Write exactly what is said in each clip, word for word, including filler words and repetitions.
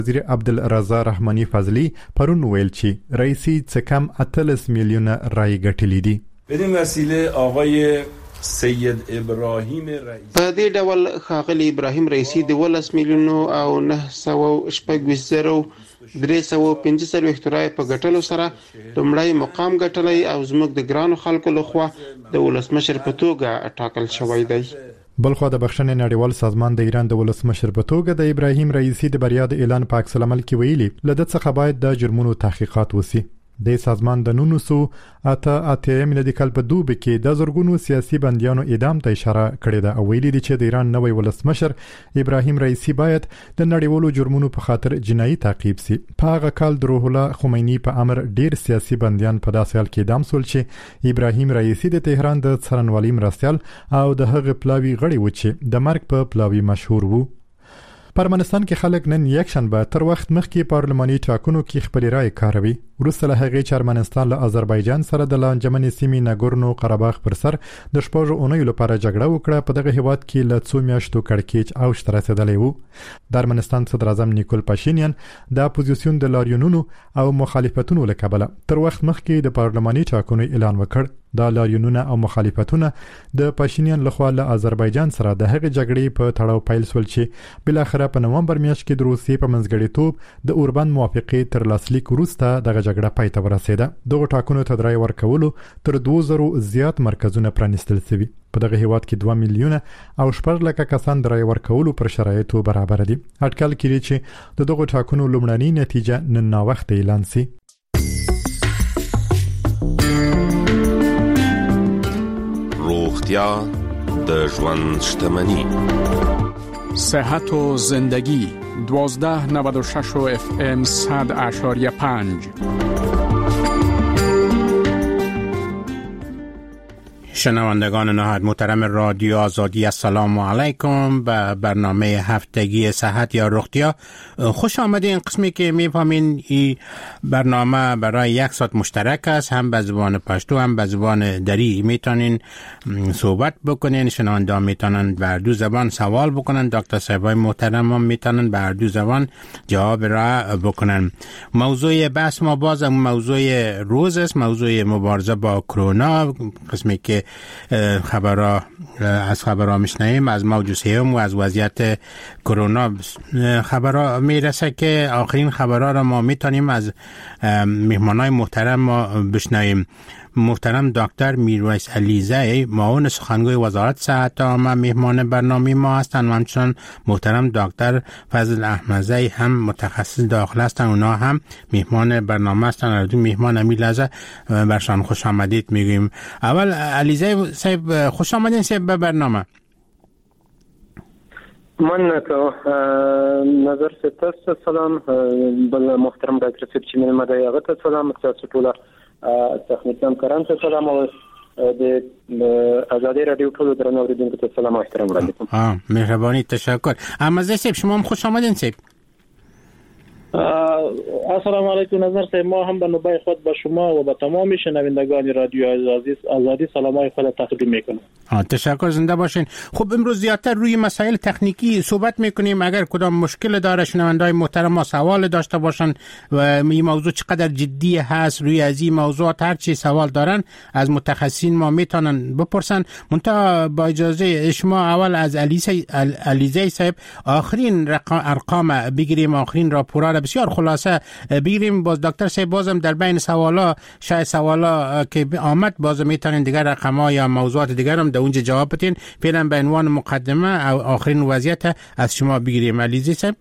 وزیر عبدالرضا رحماني فضلی پرون ویل چې رئیسی څه کم اتلس میلیونه رای ګټلې دي. بدین وسیله آقای سید ابراهیم رئیسی په دې ډول ښاغلي ابراهیم رئیسی د ولس میلیونو او نه سوه شپږ ویشت زرو درې سوه پنځه څلوېښت رای په ګټلو سره لومړی مقام ګټلی او زموږ د ګرانو خلکو لخوا د ولسمشر په توګه ټاکل شوی دی. بلخوا د بخښنې نړیوال سازمان د ایران د ولسمشر په توګه د ابراهیم رئیسی د بریا د اعلان په عکس العمل کې ویلي له ده څخه باید د جرمونو تحقیقات وسی. د سازمان د نولس سوه اته اتیا میلادي کال په دوبي کې د زرګونو سیاسي بندیانو اعدام ته اشاره کړې ده او ویلي دي چې د ایران نوی ولسمشر ابراهیم رئیسی باید د نړیوالو جرمونو په خاطر جنایي تعقیب سي. په هغه کال د روح الله خمینی په امر ډیر سیاسي بندیان په داسې حال کې اعدام شول چې ابراهیم رئیسی د تهران د څارنوالۍ مرستیال او د هغه پلاوي غړي و چې د مرګ په پلاوي مشهور وو. په ارمنستان کې خلک نن یک شنبه تر وخت مخکې پارلماني ټاکنو کې خپل رائے کاروي. وروسته له هغې چې ارمنستان له آذربایجان سره د لانجمنې سیمې ناګورنو قرهباغ پر سر د شپږو اونیو لپاره جګړه وکړه، په دغه هیواد کې له څو میاشتو کړکېچ اوج ته رسېدلی و. د ارمنستان صدر اعظم نیکول پاشینیان د اپوزیسیون د لاریونونو او مخالفتونو له کبله تر وخت مخکې د پارلماني ټاکنو اعلان وکړ. دا لاریونونه او مخالفتونه د پاشینیان لخوا له آذربایجان سره د هغې جګړې په تړاو پیل شول چې بل اخره په نومبر میاشت کې د روسیې په منځګړیتوب د اوربند موافقې تر لاسلیک وروسته دغه جګړه پای ته ورسېده. دغه ټاکنو ته د رایې ورکولو تر دوه زرو زیات مرکزونه پرانیستل شوي. په دغه هیواد کې دوه میلیونه او شپږ لکه کسان د رایې ورکولو پر شرایطو برابر دي. اټکل کېږي چې د دغه ټاکنو لومړنۍ نتیجه نن ناوخته اعلان شي. روغتیا د ژوند شتمني. صحت و زندگی دوازده نود و شش و اف ام صد اشاریه پنج. شنوندگان نهایت محترم رادیو آزادی، السلام علیکم. به برنامه هفتگی صحت یا روغتیا خوش آمدین. قسمی که میفهمین این برنامه برای یک ساعت مشترک است، هم به زبان پشتو هم به زبان دری میتونین صحبت بکنین. شنوندگان میتونن بر دو زبان سوال بکنن، دکتر صاحبای محترم هم میتونن بر دو زبان جواب را بکنن. موضوع بحث ما باز موضوع روز است، موضوع مبارزه با کرونا. قسمی که خبرها از خبرها میشنویم از موج سوم و از وضعیت کرونا خبرها میرسه که آخرین خبرها را ما میتونیم از مهمانای محترم ما بشنویم. محترم دکتر میرویس علیزی معاون سخنگوی وزارت صحت عامه مهمان برنامه ما هستند و همچنان محترم دکتر فضل احمدزی هم متخصص داخل هستند، اونا هم مهمان برنامه هستند. از دو مهمان امی لحظه برشان خوش آمدید میگیم. اول علیزی صاحب خوش آمدین صاحب به برنامه. من که نظر ستاست سلام بل محترم دکتر صاحب چې مې مده یغه ته سلام تاسو ټول تخنیکان کران ته سلام او د آزادی رادیو ټول درنو اوریدونکو ته سلام او احترام وړاندې کوم. ها مهرباني، تشکر. اما صاحب شما هم خوش آمدین صاحب. السلام علیکم نظر صاحب، ما هم به نوبه خود به شما و به تمام شنوندگان رادیو آزادی آزادی سلامای خود تقدیم میکنم. ها تشکر، زنده باشین. خب امروز زیادتر روی مسائل تکنیکی صحبت میکنیم. اگر کدام مشکل داره شنوندگان محترم ما سوال داشته باشن و این موضوع چقدر جدی هست، روی از این موضوعات هر چی سوال دارن از متخصصین ما میتونن بپرسن. منتها با اجازه شما اول از علیزی علیزی صاحب آخرین ارقام بگیریم، آخرین راپورا بسیار خلاصه بگیریم. باز دکتر صاحب بازم در بین سوالا شاید سوالا که آمد باز میتونین دیگر رقم‌ها یا موضوعات دیگر هم در اونجا جواب بدین. فعلا به عنوان مقدمه او آخرین وضعیت از شما بگیریم علیزی صاحب.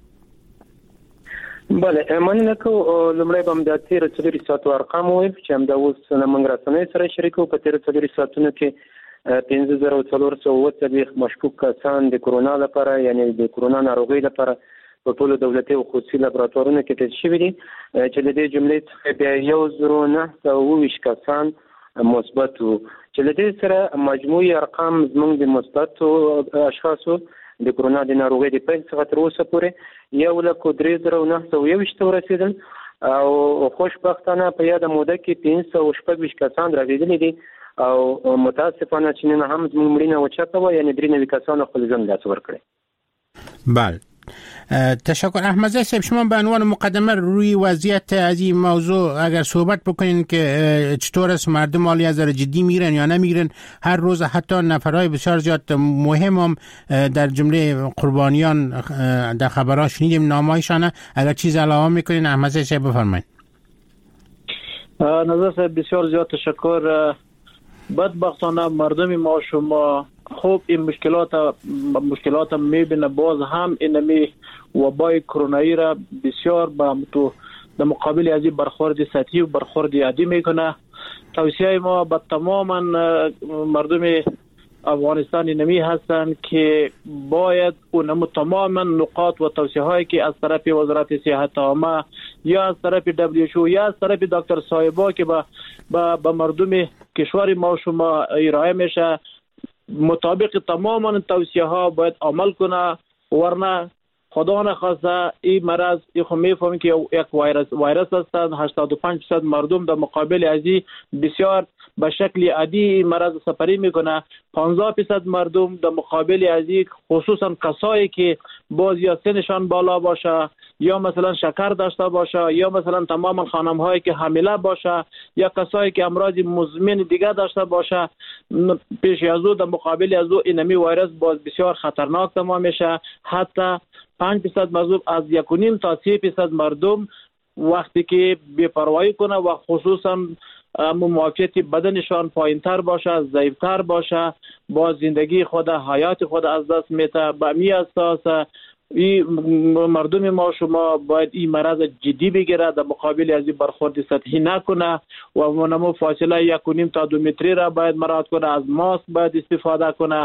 بله من لکه لمړی به د تیر څلور ساعتو ارقام وایي چې هم د اوس موږ رسنۍ سره شریکو. په تیر څلور ساعتونو کې پنځه زره څلور سوه اووه څلوېښت مشکوک کسان د کرونا لپاره یعنی د کرونا ناروغۍ لپاره په ټولو دولتي او خصوصي لابراتوارونو کې تست شوي دي، چې د دې جملې څخه بیا یو زرو نه سوه اووه ویشت کسان مثبت وو، چې له دې سره مجموعي ارقام زموږ د مثبتو اشخاصو د کرونا د ناروغۍ د پیل څخه تر اوسه پورې یو لک درې زره نه سوه یوویشت ته ورسېدل او خوشبختانه په یاده موده کې پنځه سوه شپږ ویشت کسان راغلي دي او متاسفانه چې نن هم زموږ مړینه اوچته وه، یعنې درې نوي کسانو خپل ژوند لاس ورکړی. بله تشکر. احمد زی صاحب، شما به عنوان مقدمه روی وضعیت از این موضوع اگر صحبت بکنین که چطور است مردم مالی از جدی میرن یا نمیرن؟ هر روز حتی نفرهای بسیار زیاد مهم هم در جمله قربانیان در خبرها شنیدیم نامایشانه. اگر چیز علاوه میکنین احمد زی صاحب بفرمایید. نظر صاحب بسیار زیاد تشکر. بدبختانه مردم ما شما خوب این مشکلات مشکلات میبینه، باز هم اینمی وبای کرونایی را بسیار با تو در مقابل از این برخورد سطحی و برخورد عادی میکنه. توصیه ما به تماما مردم افغانستان اینمی هستند که باید اونم تماما نقاط و توصیه هایی که از طرف وزارت صحت عامه یا از طرف دبلیو اچ او یا از طرف دکتر صاحبا که با با مردم کشور ما شما ارائه میشه مطابق تماما توصیه ها باید عمل کنه، ورنه خدا نخواسته این مرض این خو میفهمیم که یک ویروس ویروس هستند. هشتاد و پنج درصد مردم در مقابل ازی بسیار به شکل عادی مرض سپری میکنه. پانزده درصد مردم در مقابل ازی، خصوصا کسایی که باز یا سنشان بالا باشه یا مثلا شکر داشته باشه یا مثلا تماما خانم هایی که حامله باشه یا کسایی که امراض مزمن دیگه داشته باشه، پیش از او در مقابل از او اینمی ویروس باز بسیار خطرناک تمام میشه. حتی پنج درصد مردم از یک و نیم تا سه درصد مردم وقتی که بی‌پروايی کنه و خصوصا معافیت بدنشان پایینتر باشه، ضعیفتر باشه، با زندگی خود حیات خود از دست میده. به می اساس این مردم ما شما باید این مرض جدی بگیره، در مقابل از این برخورد سطحی نکنه و منمو فاصله یک و نیم تا دو متری را باید مراعات کنه، از ماسک باید استفاده کنه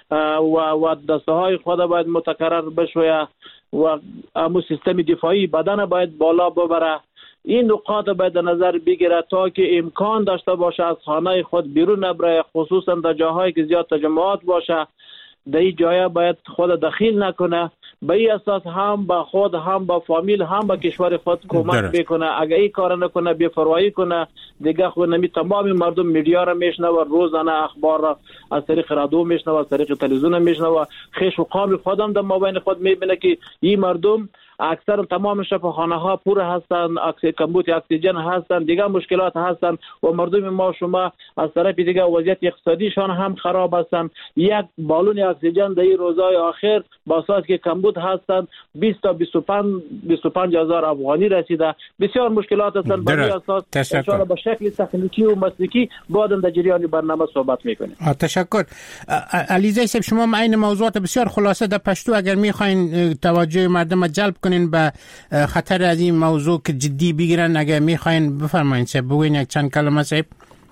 و و دسته های خود باید متکرر بشویه و امو سیستم دفاعی بدن باید بالا ببره. این نقاط باید در نظر بگیره تا که امکان داشته باشه از خانه خود بیرون نبره، خصوصا در جاهایی که زیاد تجمعات باشه در این جای باید خود دخیل نکنه. به این اساس هم با خود هم با فامیل هم با کشور خود کمک بکنه. اگر این کار نکنه بی‌پروايی کنه دیگه خود نمی تمام مردم میدیا را میشنوه، روزانه اخبار را از طریق رادیو میشنوه، از طریق تلویزیون میشنوه. خیش و قام خودم در مابین خود میبینه که این مردم اکثر تمام شفاخانه ها پر هستند، کمبود اکسیژن هستند، دیگه مشکلات هستند و مردم ما شما از طرف دیگه وضعیت اقتصادیشان هم خراب هستند. یک بالون اکسیژن در این روزهای آخر با اساس که کمبود هستند بیست تا بیست و پنج هزار افغانی رسیده. بسیار مشکلات هستند. به اساس ان شاء الله به شکل تکنیکی و مسلکی بعداً در جریان برنامه صحبت میکنیم. تشکر. علیزی صاحب، شما این موضوعات بسیار خلاصه در پشتو اگر میخواین توجه مردم جلب کنین به خطر از این موضوع که جدی بگیرن، اگر میخواین بفرمایید صاحب، بگوین یک چند کلمه صاحب.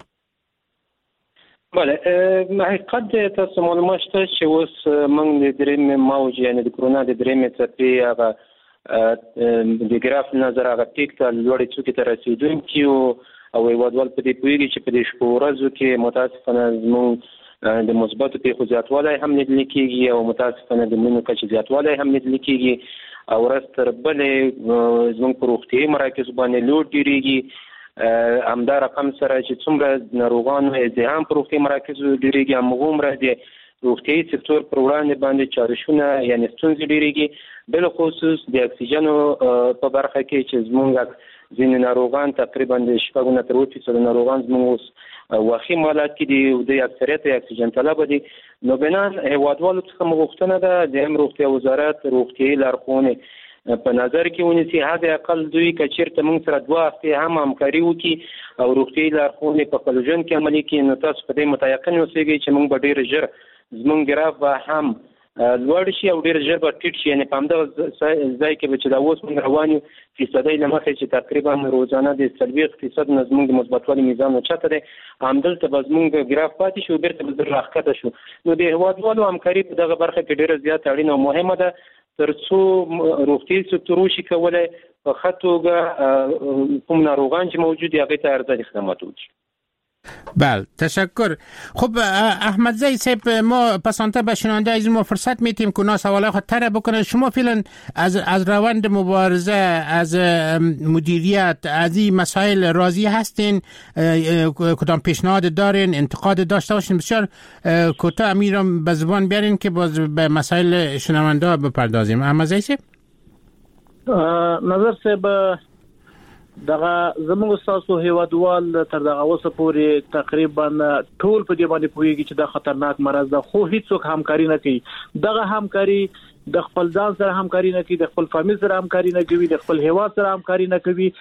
بله، حقیقت تاسو معلومات شته چې اوس موږ د درېیم موج یعنی د کرونا د درېیمې څپې هغه د ګراف نظر هغه ټیک ته لوړې څوکې ته رسېدونکي یو او هېوادوال په دې پوهېږي چې په دې شپو ورځو کې متاسفانه زموږ د مثبتو پیښو زیاتوالی هم لیدل کېږي او متاسفانه د مړینو کچې زیاتوالی هم لیدل کېږي او ورځ تر بلې زموږ په روغتیایي مراکزو باندې لوډ ډېرېږي. همدا رقم سره چې څومره ناروغانو ازدحام په روغتیایي مراکزو ډېرېږي همغومره د روغتیایي سکتور پر وړاندې باندې چارشونه یعنې ستونزې ډېرېږي، بالخصوص د اکسیجنو په برخه کې چې زموږ ځینې ناروغان تقریبا د شپږو نه تر اووه فیصده ناروغان زموږ اوس واخیم حالت کې دي او د اکثریت اکسیجن طلبه دي. نو بنان هیوادوالو څخه مو غوښتنه ده د هم روغتیا وزارت روغتیایي لارښوونې په نظر کې ونیسي. حد اقل دوی که چېرته موږ سره دوه هفتې هم همکاري وکړي او روغتیایي لارښوونې په خپل ژوند کې عملي کړي، نو تاسو په دې متیقن اوسئ چې موږ به ډېر ژر زموږ ګراف به هم لوړ شي او ډېر ژر به ټیټ شي. یعنې په همدغه ځای کې به چې دا اوس موږ روان یو فیصدۍ له مخې چې تقریبا روزانه د څلوېښت فیصد نه زموږ د مثبتوالي میزان اوچته دی، همدلته به زموږ ګراف پاتې شو، بېرته به زر راښکته شو. نو د هېوادوالو همکاري په دغه برخه کې ډېره زیاته اړینه او مهمه ده تر څو روغتیایي سکتور وشي کولی په ښه توګه کوم ناروغان چې موجود دي هغې ته ارزاني خدمات وکړي. بله تشکر. خب احمد زی صاحب، ما پسانته به شنونده از ما فرصت میتیم که اونا سوالای خود طرح بکنن. شما فعلا از از روند مبارزه، از مدیریت، از این مسائل راضی هستین؟ کدام پیشنهاد دارین، انتقاد داشته باشین؟ بسیار کوتاه امیرم به زبان بیارین که باز به مسائل شنونده بپردازیم. احمد زی صاحب نظر صاحب دغه زموږ تاسو هیوادوال تر دغه اوسه پورې تقریبا ټول په دې باندې پوهیږي چې دا خطرناک مرض ده، خو هیڅوک همکاري نه کوي. دغه همکاري د خپل ځان سره همکاري نه کوي، د خپل فامیل سره همکاري نه کوي، د خپل هیواد سره همکاري نه کوي.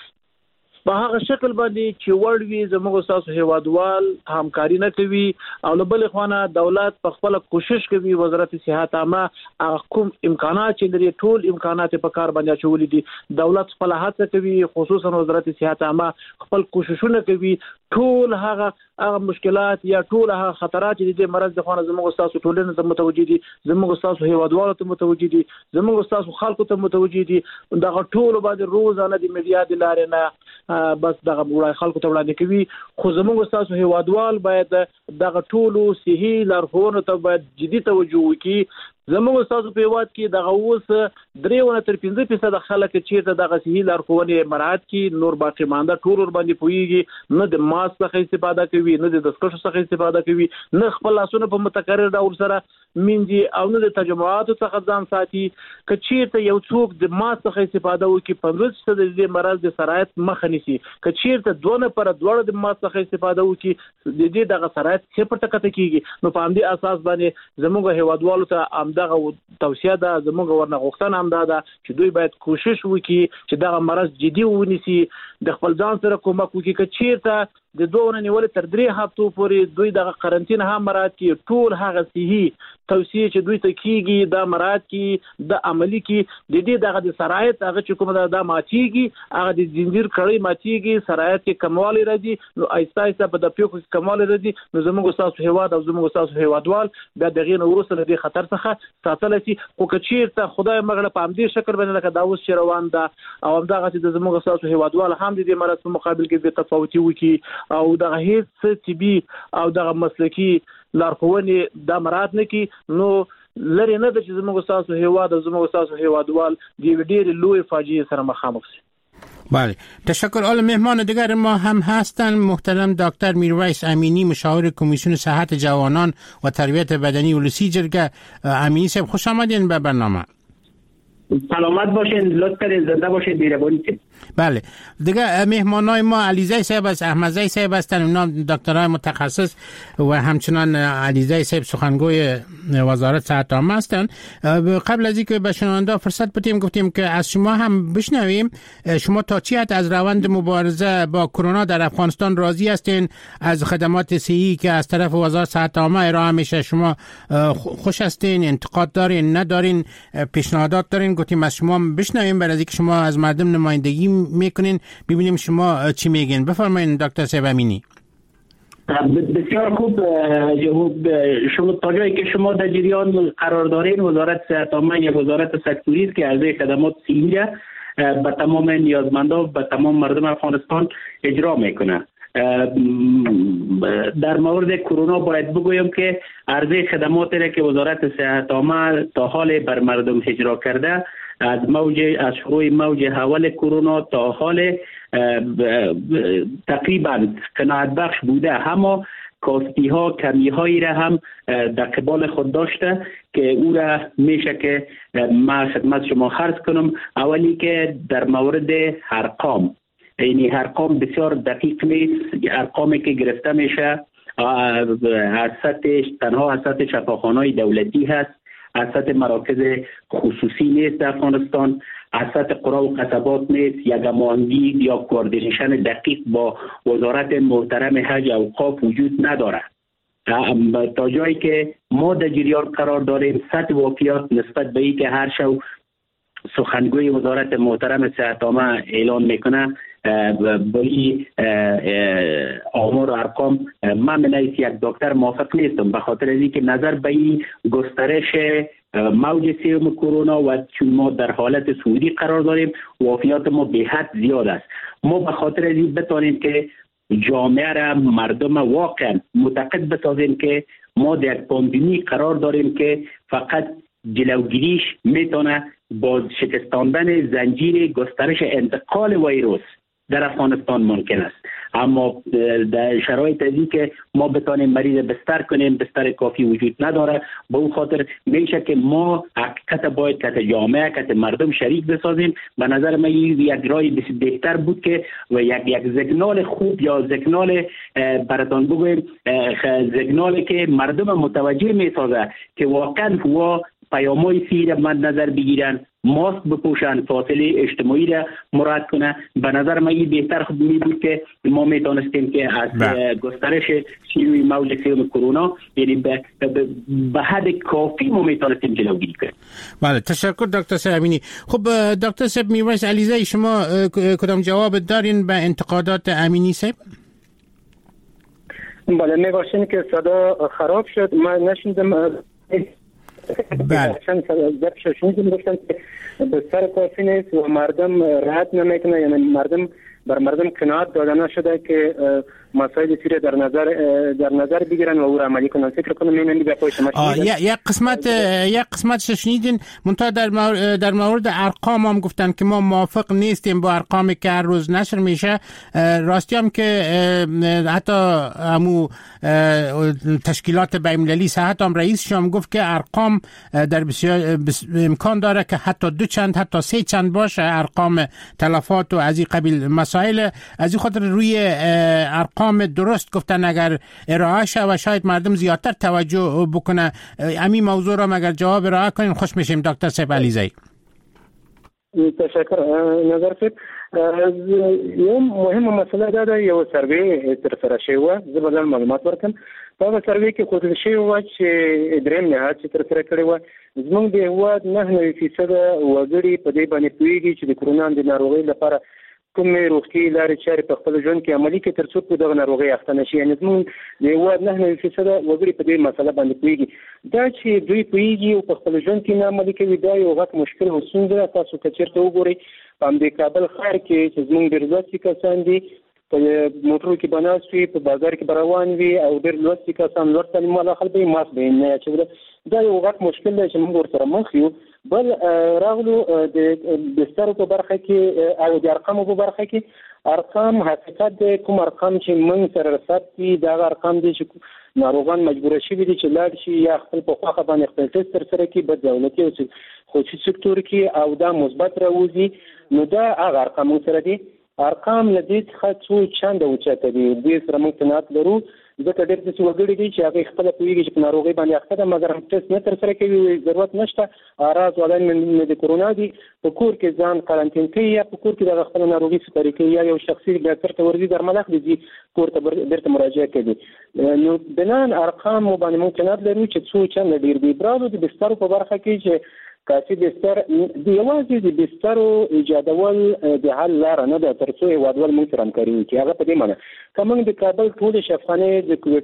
په هغه شکل باندې چې وړوي زموږ تاسو هیوادوال همکاري نه کوي او له بل خوانه دولت په خپل کوشش کوي، وزارت صحت عامه کوم امکانات چې لري ټول امکانات په کار باندې چولې دي. دولت خپل هڅه کوي، خصوصا وزارت صحت عامه خپل کوششونه کوي. ټول هغه هغه مشکلات یا ټول هغه خطرات چې د مرض د خوانه زموږ تاسو ټولنه ته متوجي دي، زموږ تاسو هیوادوالو ته متوجي دي، زموږ تاسو خلکو ته متوجي دي. دغه ټول باندې روزانه د میډیا د لارې نه بس دغه وړاندې خلکو ته وړاندې کوي. خو زموږ تاسو هیوادوال باید دغه ټول صحي لارښوونو ته باید جدي توجه وکړي. زموږ تاسو په هیواد کې دغه اوس درېونه تر پنځه فیصد خلک چیرته دغه صحي لارښوونې مراعات کړي، نور باقي مانده ټول ور باندې پوهیږي، نه د ماسک څخه استفاده کوي، نه د دستکشو څخه استفاده کوي، نه خپل لاسونه په متکرر ډول سره مینځي او نه د تجمعاتو څخه ځان ساتي. که چیرته یو څوک د ماسک څخه استفاده وکړي پنځه فیصد د دې مرض د سرایت مخه نیسي. که چیرته دوه نفر دوړ د ماسک څخه استفاده وکړي د دې دغه سرایت صفر ته کته کیږي. نو په همدې اساس باندې زموږ هیوادوالو ته امدغه توصیه ده، زموږ ورنه غوښتنه هم ده چې دوی باید کوشش وکړي چې دغه مرض جدي ونیسي، د خپل ځان سره کومک وکړي. که چیرته د دوه نیول تر درې هفتو پورې دوی دغه قرنټین هم مراعات کړي، ټول هغه صحي توصیه چې دوی ته کیږي دا مراعات کړي، د عملی کې د دې دغه د سرایت هغه چې کومه دا ماتيږي، هغه د زنجیر کړی ماتيږي، سرایت کې کموالی راځي. نو آیسته آیسته په د پیوکو کې کموالی راځي. نو زموږ تاسو هیواد او زموږ تاسو هیوادوال بیا دغه نو وروسته د خطر څخه ساتل شي. خو که چیرته خدای مغله په همدې شکل باندې لکه دا اوس چې روان ده او همدغه چې د زموږ تاسو هیوادوال هم د دې مرض په مقابل کې به تفاوتي وکړي او دغه هیڅ طبي او دغه مسلکی لارښوونې د مراد نه کی، نو لري نه د چې زموږ تاسو هیواد او زموږ تاسو هیوادوال د ډېر لوی فاجعه سره مخامخ شي. بله تشکر. حالا مهمان دیگر ما هم هستن محترم دکتر میرویس امینی، مشاور کمیسیون صحت جوانان و تربیت بدنی ولسی جرگه. امینی صاحب خوش آمدین به برنامه. سلامت باشین، لطف کنید، زنده باشید، بی‌ربانی. بله دیگه مهمانای ما علیزی صاحب است، احمد زی صاحب هستن، اونا دکترای متخصص و همچنان علیزی صاحب سخنگوی وزارت صحت عامه هستن. قبل از اینکه به شنونده فرصت بدیم گفتیم که از شما هم بشنویم شما تا چی حد از روند مبارزه با کرونا در افغانستان راضی هستین؟ از خدمات صحی که از طرف وزارت صحت عامه ارائه میشه شما خوش هستین؟ انتقاد دارین؟ ندارین؟ پیشنهادات دارین؟ گفتیم از شما بشنویم برای اینکه شما از مردم نمایندگی میکنین، ببینیم شما چی میگین. بفرمایید دکتر صاحب امینی. بسیار خوب. شما تا جایی که شما در جریان قرار دارین، وزارت صحت عامه یا وزارت سکتوری است که عرضه خدمات صحی را به تمام نیازمندان، به تمام مردم افغانستان اجرا میکنه. در مورد کرونا باید بگویم که عرضه خدماتی را که وزارت صحت عامه تا حال بر مردم اجرا کرده، از موج از شروع موج اول کرونا تا حال تقریبا قناعت بخش بوده، اما کاستی ها کمی هایی را هم در قبال خود داشته که او را میشه که ما خدمت شما عرض کنم. اولی که در مورد ارقام، یعنی ارقام بسیار دقیق نیست. ارقامی که گرفته میشه از سطح تنها از سطح شفاخانه‌های دولتی هست، از سطح مراکز خصوصی نیست افغانستان، از سطح قرا و قصبات نیست. یک هماهنگی یا کوردینیشن دقیق با وزارت محترم حج و اوقاف وجود نداره. تا جایی که ما در جریان قرار داریم، سطح واقعیات نسبت به اینکه هر شو سخنگوی وزارت محترم صحت عامه اعلان میکنه با این آمار و ارقام، من من یک دکتر موافق نیستم، به خاطر اینکه نظر به این گسترش موج سوم کرونا و چون ما در حالت صعودی قرار داریم، وفیات ما به حد زیاد است. ما به خاطر این بتانیم که جامعه را، مردم واقعا معتقد بسازیم که ما در پاندمی قرار داریم که فقط جلوگیریش میتونه با شکستاندن زنجیر گسترش انتقال ویروس در افغانستان ممکن است. اما در شرایط ازی که ما بتانیم مریض بستر کنیم، بستر کافی وجود نداره. به اون خاطر میشه که ما حقیقت باید کت جامعه، کت مردم شریک بسازیم. به نظر من یک رای بهتر بود که و یک یک سیگنال خوب یا سیگنال براتون بگویم سیگنالی که مردم متوجه میسازه که واقعا هوا پیامای فی مد نظر بگیرن، ماسک بپوشن، فاصله اجتماعی را مراعات کنه. به نظر من این بهتر خود می بود که ما میتونستیم که از گسترش شیوع موج سوم کرونا یعنی به, به حد کافی ما میتونستیم جلوگیری کنیم. بله، تشکر دکتر صاحب امینی. خب دکتر صاحب میرواز علیزاده، شما کدام جواب دارین به انتقادات امینی صاحب؟ بله، میباشین که صدا خراب شد، من نشوندم. بله. چند سال شنیدم گفتن که بستر کافی نیست و مردم راحت نمیکنه، یعنی مردم بر مردم قناعت داده نشده که مسائل سیره در نظر در نظر بگیرن و او را عملی کنن. فکر کنم اینمی به پای شما یک قسمت یک قسمت شنیدین منتها در مورد در مورد ارقام هم گفتن که ما موافق نیستیم با ارقامی که هر روز نشر میشه. راستی هم که حتی همو تشکیلات بین‌المللی صحت هم رئیسش هم گفت که ارقام در بسیار امکان داره که حتی دو چند حتی سه چند باشه ارقام تلفات و از این قبیل مسائل. از این خاطر روی ارقام درست گفتن اگر ارائه شه و شاید مردم زیادتر توجه بکنه. همین موضوع را اگر جواب ارائه کنین خوش میشیم دکتر صاحب علیزاده. تشکر نظر صاحب. یو مهم مسئله دا ده یو سروی ترسره شوی و زه به ځان معلومات ورکړم. په هغه سروی کې ښودل شوي وه چې درېیم نهاد چې ترسره کړی وه زموږ د هېواد نهه نوي فیصده وګړي په دې باندې پوهېږي چې د کرونا د ناروغۍ لپاره کومې روغتیایي لارې چارې په خپل ژوند کې عملي کړي تر څو په دغه ناروغۍ اخته نه شي. یعنې زموږ د هېواد نهه نوي فیصده وګړي په دې مسله باندې پوهېږي. دا چې دوی پوهېږي او په خپل ژوند کې نه عملي کوي دا یو غټ مشکل او ستونزه ده. تاسو که چېرته وګورئ په همدې کابل ښار کې چې زموږ ډېر لوستي کسان دي په موټرو کې به ناست وي، په بازار کې به روان وي او ډېر لوستي کسان لوړ تعلیم والا خلک به یې ماسک به یې نه اچوله. دا یو غټ مشکل دی چې موږ ورسره مخ یو. بل راغلو د بسترو په برخه کې او د ارقامو په برخه کې ارقام حقیقت دی. کوم ارقام چې موږ سره رسد دي دا ارقام دي چې ناروغان مجبور شوي دي چې لاړ شي یا خپل په خواخه باندې خپل ټیسټ ترسره کړي په دولتي او خصوصي سکتور کې او دا مثبت راوځي، نو دا هغه ارقام سره دي. ارقام له دې څخه څو چنده اوچته دي. دې سره موږ قناعت لرو ځکه ډېر داسې وګړي دي چې هغوی خپله پوهېږي چې په ناروغۍ باندې اخته ده مګر هم ټسټ نه ترسره کوي، ضرورت نشته. اراز والان مې د کرونا دي په کور کې ځان قرنطین کوي یا په کور کې دغه خپله ناروغي سپاري کوي یا یو شخصي ډاکټر ته ورځي درمل اخلي ځي کور ته بېرته مراجعه کوي. نو بنان ارقامو باندې موږ قناعت لرو چې څو چنده ډېر دي. برالو د بسترو په برخه کې چې کافي بستر د یوازې د بسترو ایجادول د حل لاره نه ده تر څو هېوادوال موږ سره همکاري وکړي. هغه په دې معنی که موږ د کابل ټولې شفاخانې د کووډ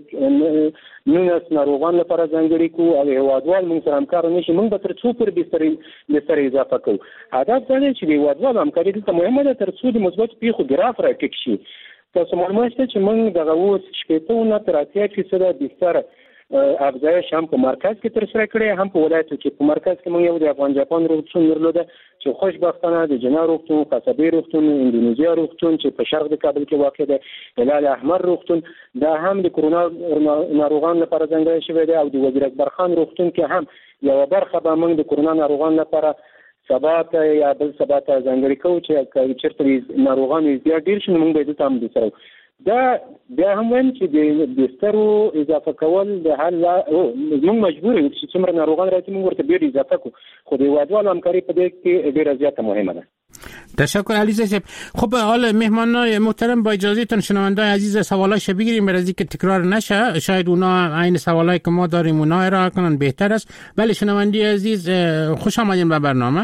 نولس ناروغانو لپاره ځانګړي کړو او هېوادوال موږ سره همکار نه شي موږ به تر څو پورې بسترې بستر اضافه کوو. هدف دا دی چې د هېوادوالو همکاري دلته مهمه ده تر څو د مثبتو پیښو ګراف راټیټ شي. تاسو معلومات شته چې موږ دغه اوس شپېته نه تر اتیا فیصده بستر افزایش هم په مرکز کې ترسره کړی هم په ولایتو کې. په مرکز کې موږ یو د افغان جاپان روغتون درلوده چې خوشبختانه د جنا روغتون، قصبې روغتون، اندونیزیا روغتون چې په شرق د کابل کې واقع دی، هلال احمر روغتون دا هم د کرونا ناروغانو لپاره ځانګړی شوی دی او د وزیر اکبر خان روغتون کې هم یوه برخه به موږ د کرونا ناروغانو لپاره سبا ته یا بل سبا ته ځانګړي کوو چې چېرته ناروغانو زیات ډېر شي نو موږ به دلته هم سره دا بیا هم وایم چې د بسترو اضافه کول د حل موږ مجبور یو چې څومره ناروغان راځي موږ ورته ډېر اضافه کړو، خو د هېوادوالو همکاري په دې کې ډېره زیاته مهمه ده. تشکر علیزاده صاحب. خب حالا مهمانان محترم با اجازهتون شنونده‌های عزیز سوالاش بگیریم برای اینکه تکرار نشه، شاید اونا عین سوالایی که ما داریم اونا ارائه کنن بهتر است. ولی شنوندی عزیز خوش آمدین به برنامه.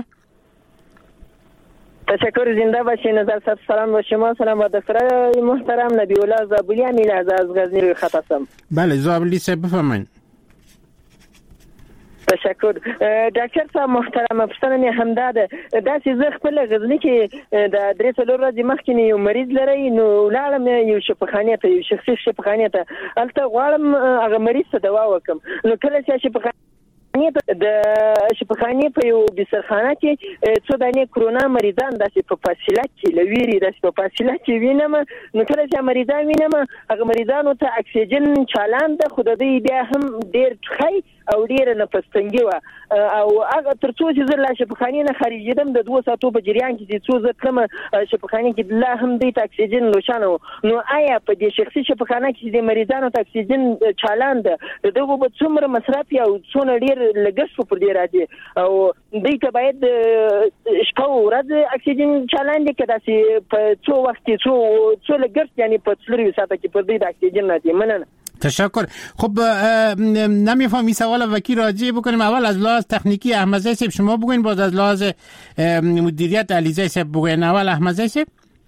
تشکر، زنده باشین. نظر صاحب سلام با شما، سلام با دکتر محترم نبی الله زابلی. امین از غزنی روی خط هستم. بله زابلی صاحب بفرمایید. تشکر ډاکټر صاحب محترم. پښتنه همدا ده دا چې زه خپل غزنی کې د درې څلور ورځې مخکې یو مریض لري نو لاړم یو شفاخانه ته یو شخصي شفاخانه ته البته غواړم هغه مریض ته دوا وکم نو کله چې شفاخانه د شفاخانه په یو بسترخانه کې څو دانې کرونا مریضان داسې په فاصله کې لويري داسې په فاصله کې وینم نو کله چې مریضان وینم هغه مریضانو ته اکسیجن چالان ده خو د دې بیا هم ډیر ښه او ډیر نفس تنګي و او هغه ترڅو چې زه لا شفاخانه نه خارجیدم د دوه ساعتو په جریان کې چې څو زه کلم شفاخانه کې لا هم د اکسیجن لوشانه نو آیا په دې شخصي شفاخانه کې د مریضانو ته اکسیجن چالان ده دغه په څومره مصرف یا څونه ډیر لګښت پر دې راځي او دوی ته باید شپه ورځ اکسیجن چالان دي کدا چې په څو وخت څو څو لګښت یعنی په څلور ساعته کې پر دې اکسیجن راځي. مننه. تشکر. خب نمیفهم این سوال وکی راجع بکنیم. اول از لحاظ تکنیکی احمدزی صاحب شما بگوین باز از لحاظ مدیریت علیزی صاحب بگوین. اول احمدزی صاحب.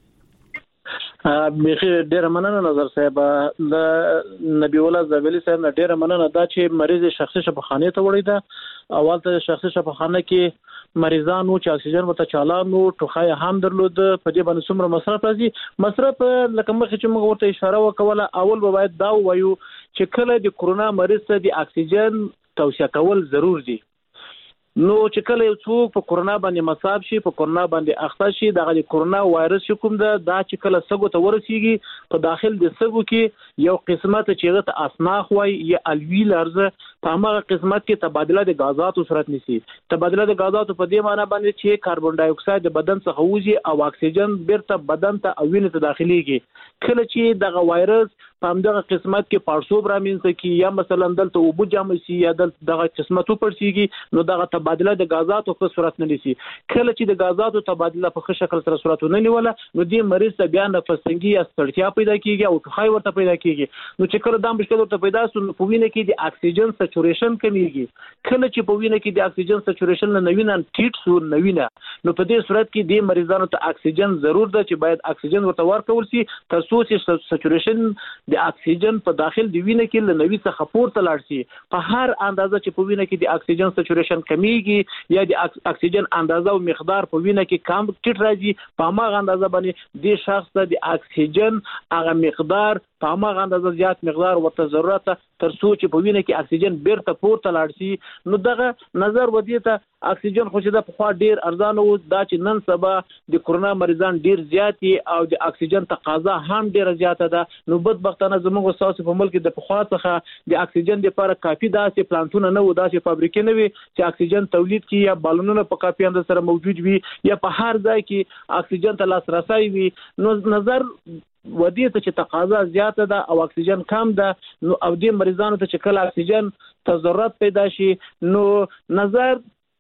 بخیر ډیر مننه نظر صاحب د نبی الله زویلی صاحب ډیر مننه دا چې مریض شخصي شفاخانه ته وړي دا اول ته شخصي شفاخانه کې مریضانو چې اکسیجن ورته چالانو ټوخای هم درلود په دې باندې څومره مصرف راځي مصرف لکه مخکې چې موږ ورته اشاره وکوله اول به باید دا وایو چې کله د کورونا مریض ته د اکسیجن توصیه کول ضرور دي نو چې کله یو څوک په کورونا باندې مصاب شي په کورونا باندې اخته شي دغه د کورونا وایرس کوم ده دا چې کله سګو ته ورسیږي په داخل د سګو کې یو قسمت چې غته اسناخ وای یا الویل ارزه په هغه قسمت کې تبادله د غازاتو صورت نسی تبادله د غازاتو په دې معنی باندې چې کاربن ډای اکساید د بدن څخه وځي او اکسیجن بیرته بدن ته او وینې ته داخليږي کله چې دغه وایرس په همدغه قسمت کې پارسوب رامنځته کی یا مثلا دلته وبو جامع شي یا دغه قسمتو پرسیږي نو دغه تبادله د غازاتو په صورت نه نسی کله چې د غازاتو تبادله په ښه شکل سره صورت نه نیوله نو دې مریض ته بیا نفس تنګي یا ستړیا پیدا کیږي او ټوخای ورته پیدا کیږي نو چې کله دا مشکل ورته پیدا سو په وینه کې د اکسیجن سچوریشن کمیږي کله چې په وینه کې د اکسیجن سچوریشن نه نوینه ټیټ سو نوینه نو په دې صورت کې د مریضانو ته اکسیجن ضرور ده چې باید اکسیجن ورته ورکول شي تر څو چې سچوریشن د اکسیجن په داخل د وینه کې له نوي څخه پورته لاړ شي په هر اندازه چې په وینه کې د اکسیجن سچوریشن کمیږي یا د اکسیجن اندازه او مقدار په وینه کې کم ټیټ راځي په هغه اندازه باندې د شخص ته د اکسیجن هغه مقدار په هغه اندازه زیات مقدار ورته ضرورت تر څو چې په وینه کې اکسیجن بیرته پورته لاړ شي نو دغه نظر ودیته اکسیجن خو چې د په خوا ډیر ارزانه و دا چې نن سبا د کورونا مریضان ډیر زیات او د اکسیجن تقاضا هم ډیر زیاته ده نو بدبختانه زموږ ساسو په ملک د په خوا څخه د اکسیجن لپاره کافي داسې پلانټونه نه و داسې فابریکې نه وي چې اکسیجن تولید کی یا بالونونه په کافي اندازه سره موجود وي یا په هر ځای کې اکسیجن ته لاسرسي وي نو نظر ودیته چې تقاضا زیاته ده او اکسیجن کم ده نو او د مریضانو ته چې کله اکسیجن ته ضرورت پیدا شي نو نظر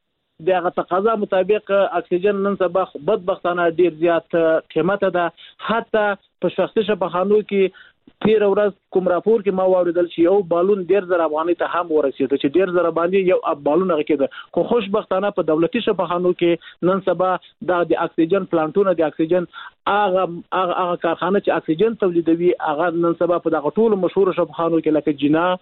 دغه تقاضا مطابق اکسیجن نن سبا بدبختانه ډیر زیات قیمت ده حتی په شخصي شفاخانو کې تیر ورځ کوم راپور کې ما واوریدل چې یو بالون ډیر زر افغانۍ ته هم ورسېد چې ډیر زر باندې یو بالون غکېده خو خوشبختانه په دولتي شفاخانو کې نن سبا د اکسیجن پلانټونو د اکسیجن هغه هغه کارخانه چې اکسیجن تولیدوي هغه نن سبا په دغه ټولو مشهور شفاخانو کې لکه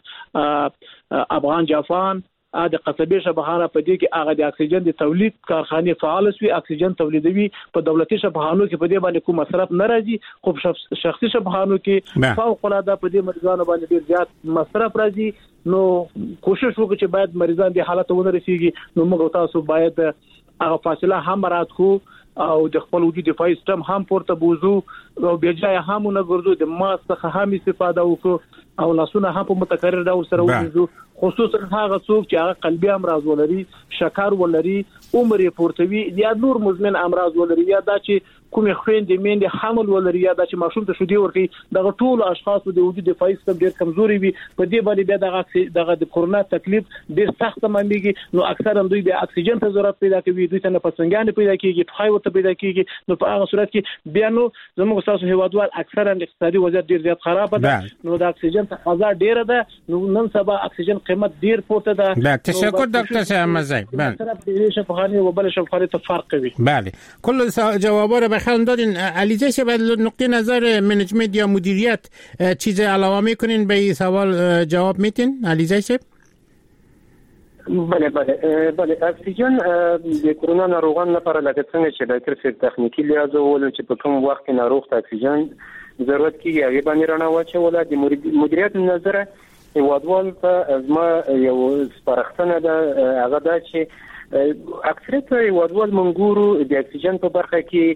جنا افغان جافان د قصبې شفاخانه په دې کې هغه د اکسیجن د تولید کارخانه فعال شوي اکسیجن تولیدوي په دولتي شفاخانو کې په دې باندې کوم مصرف نه راځي خو شخصي شفاخانو کې فوق العاده په دې مریضانو باندې ډیر زیات مصرف راځي نو کوشش وکړو چې باید مریضان د حالت ونه رسیږي نو موږ تاسو باید هغه فاصله هم مراعات کړو او د خپل وجود دفاعي سیستم هم پورته بوزو او بیا ځای هم نه ګرځو د ماسک څخه هم استفاده وکړو او لاسونه هم په متکرر ډول سره وځو خصوصا هغه څوک چې هغه قلبي امراض ولري شکر ولري عمر پورتوي یا نور مزمن امراض ولري یا دا چې کومې خويندې میندې حمل ولري یا دا چې ماشوم ته شودي ورکي دغه ټول اشخاص د وجود دفاعي سیستم ډیر کمزوري وي په دې باندې بیا دغه دغه د کورونا تکلیف ډیر سخت مانډيږي نو اکثرا دوی د اکسیجن ته ضرورت پیدا کوي دوی ته نفس څنګه پیدا کیږي ټخای ورته پیدا کیږي نو په هغه صورت کې بیا نو زموږ تاسو هیوادوال اکثرا اقتصادي وضعیت ډیر زیات خراب ده نو د اکسیجن تقاضا ډیر ده نو نن سبا اکسیجن قیمت ډیر پورته ده بله تشکر دکتر احمدزی بله طرف شفاخانه و بل شفاخانه فرق کوي بله کل جوابا رو بخیر دادین علیزی صاحب نقطه نظر منیجمنت یا مدیریت چیز علاوه میکنین به این سوال جواب میتین علیزی صاحب بله بله بله اکسیجن د کرونا ناروغان لپاره لکه څنګه چې ډاکټر صاحب تخنیکی لحاظ ول چې په کوم وخت کې ناروغ ته اکسیجن ضرورت کیږي هغه باندې رڼا واچول د مدیریت نظر هیوادوال ته ازما یو سپارښتنه ده هغه دا چې اکثریت هیوادوال منګورو د اکسیجن په برخه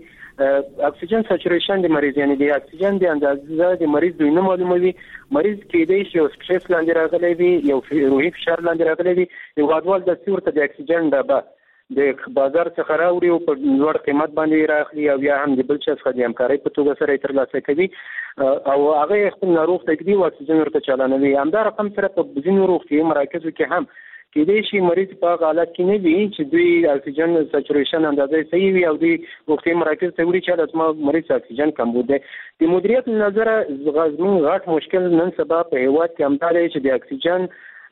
کې اکسیجن سچوریشن د مریض یعنی د اکسیجن د اندازه د مریض دوی نه معلوموي مریض کې د شي او سټرس لاندې راغلی وي یو روحي فشار لاندې راغلی وي هیوادوال د صورت د اکسیجن ډبه د بازار څخه راوړي او په لوړ قیمت باندې راخلي او یا هم د بل څه څخه د همکارۍ په توګه سره ترلاسه کوي او هغه خپل ناروغ ته دی او اکسیجن ورته چالانوي همدا رقم سره په ځینو روغتیايي مراکزو کې هم کې د شي مریض په حالت کې نه وي چې دوی اکسیجن سچوریشن اندازه صحیح وي او دوی روغتیايي مراکز ته وړي چې لازم مریض اکسیجن کم بوده د مدیریت نظر غزمون غټ مشکل نن سبا په هیواد کې هم دی چې د اکسیجن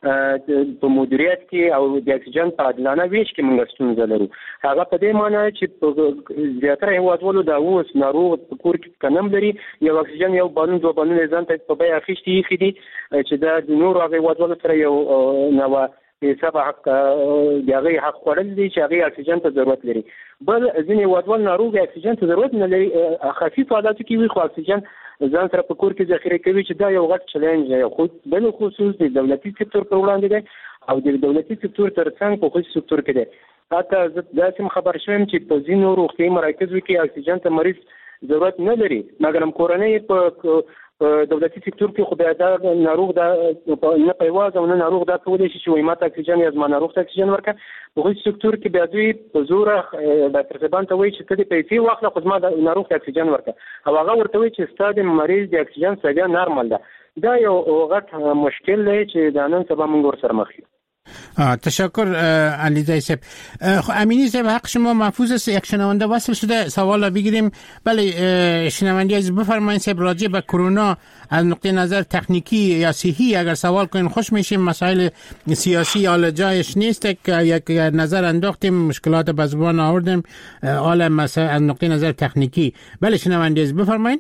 په مدیریت کې او د اکسیجن په عادلانه ویش کې موږ ستونزه لرو هغه په دې معنی چې زیاتره هیوادوالو دا اوس ناروغ په کور کې کنم لري یو اکسیجن یو بالون دوه بالون ځان ته په بیا اخیستي خېدي چې دا د نور هغه هیوادوالو سره یو نو حساب حق دغه حق خورل دي چې هغه اکسیجن ته ضرورت لري بل ځینې هیوادوال ناروغ اکسیجن ته ضرورت نه لري خفیف حالاتو کې وي خو اکسیجن ځان سره په کور کې ذخیره کوي چې دا یو غټ چیلنج دی خو بل خصوص د دولتي سکتور پر وړاندې دی او د دولتي سکتور ترڅنګ په خصوصي سکتور کې دی حتی دا سم خبر شوم چې په ځینو روغتیايي مراکزو کې اکسیجن ته مریض ضرورت نه لري مګر کورنۍ په دولتي سکتور کې خو بیا دا ناروغ دا نه پیواز او نه ناروغ دا کولای شي چې وایمات اکسیجن یا زما ناروغ ته اکسیجن ورکړي په خصوصي سکتور کې بیا دوی په زور ډاکټر صاحبان ته وایي چې ته د پیسې واخله خو زما د ناروغ ته اکسیجن ورکړه او هغه ورته وایي چې ستاسو مریض د اکسیجن سویا نارمل ده دا یو غټ مشکل دی چې د نن سبا موږ ورسره مخ یو تشکر علیزاده صاحب امینی صاحب حق شما محفوظ است یک شنونده وصل شده سوال بگیریم بله شنونده عزیز بفرمایید صاحب راجع به کرونا از نقطه نظر تکنیکی یا صحی اگر سوال کنین خوش میشیم مسائل سیاسی حال جایش نیست که یک نظر انداختیم مشکلات به زبان آوردیم حال مسائل از نقطه نظر تکنیکی بله شنونده عزیز بفرمایید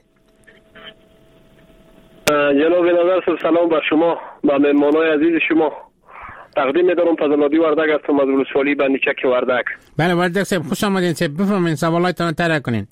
جناب نظر سلام بر شما و مهمانان عزیز شما تقدیم می‌دارم فضل‌الدی وردک هستم از ولسوالی بندیچک وردک. بله وردک صاحب خوش آمدین صاحب بفرمایید سوالاتتان طرح کنین.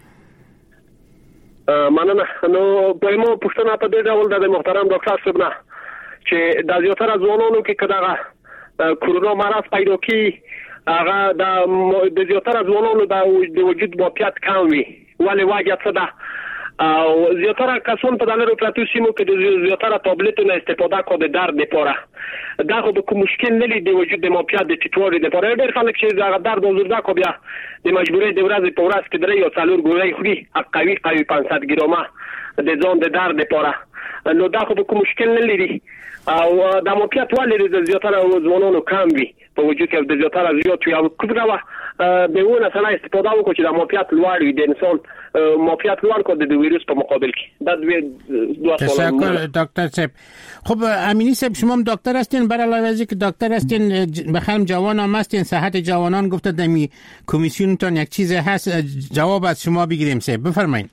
مننه نو په مو پښتنه په دې ډول د محترم ډاکټر صاحب نه چې د زیاتره ځوانانو کې کډه کرونا مرض پیدا کی هغه د زیاتره ځوانانو د وجود موقعیت کم وي ولی واجب څه ده او زیاتره کسان په دغه پراتو سیمو کې د زیاتره تابلتونو استفاده کوي د درد لپاره دا خو به کوم مشکل نه لري د وجود د موقعیت د ټیټوالي لپاره ډېر خلک چې دا درد او زړه کو بیا د مجبورې د ورځې په ورځ کې درې او څلور ګولۍ خوري قوي قوي پنځه ګرامه د ځان د درد لپاره نو دا خو به کوم مشکل نه لري او د موقعیت ولې د زیاتره ځوانانو کم وي په وجود کې د زیاتره زیات وي او کومه به اون اصلا استفاده وکړي چې د موقعیت لوړ وي د انسان موقعیت لوړ کو د ویروس په مقابل کې دا دوه تشکر دکتر صاحب خب امینی صاحب شما هم دکتر هستین برای علاوه از اینکه دکتر هستین بخرم جوان هم هستین صحت جوانان گفته دمی کمیسیونتون یک چیز هست جواب از شما بگیریم صاحب بفرمایید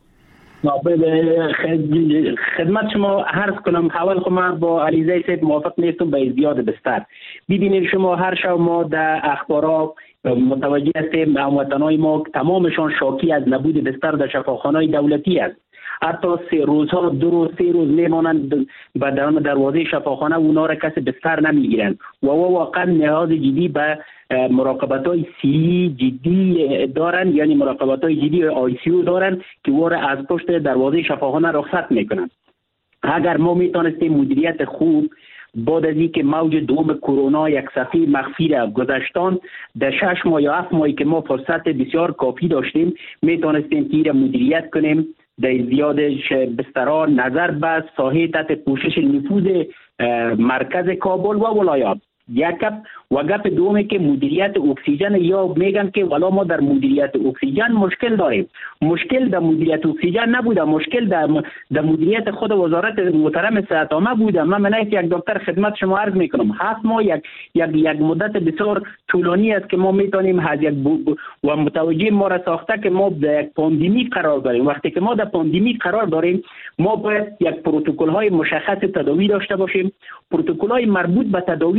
خدمت شما عرض کنم اول خب من با علیزاده صاحب موافق نیستم به ازدیاد بستر ببینید شما هر شب ما در اخبارات متوجه هستیم هموطنان ما تمامشان شاکی از نبود بستر در شفاخانه‌های دولتی است حتی سه روزها دو روز سه روز میمانند به دروازه شفاخانه اونا را کسی بستر نمیگیرند و واقعا نیاز جدی به مراقبت های سی جدی دارن یعنی مراقبت های جدی آی سی او دارن که او را از پشت دروازه شفاخانه رخصت میکنند اگر ما میتونستیم مدیریت خوب بعد از اینکه موج دوم کرونا یک صفحه مخفی را گذشتان در شش ماه یا هفت ماهی که ما فرصت بسیار کافی داشتیم میتونستیم تیر مدیریت کنیم در زیاد بستران نظر به ساحه تحت پوشش نفوذ مرکز کابل و ولایات یک و گپ دومه که مدیریت اکسیژن یا میگن که والا ما در مدیریت اکسیژن مشکل داریم مشکل در مدیریت اکسیژن نبوده مشکل در در مدیریت خود وزارت محترم صحت عامه بوده من من یک دکتر خدمت شما عرض میکنم هفت ماه یک یک یک مدت بسیار طولانی است که ما میتونیم از یک و متوجه ما را ساخته که ما در یک پاندمی قرار داریم وقتی که ما در پاندمی قرار داریم ما باید یک پروتکل های مشخص تداوی داشته باشیم پروتکل های مربوط به تداوی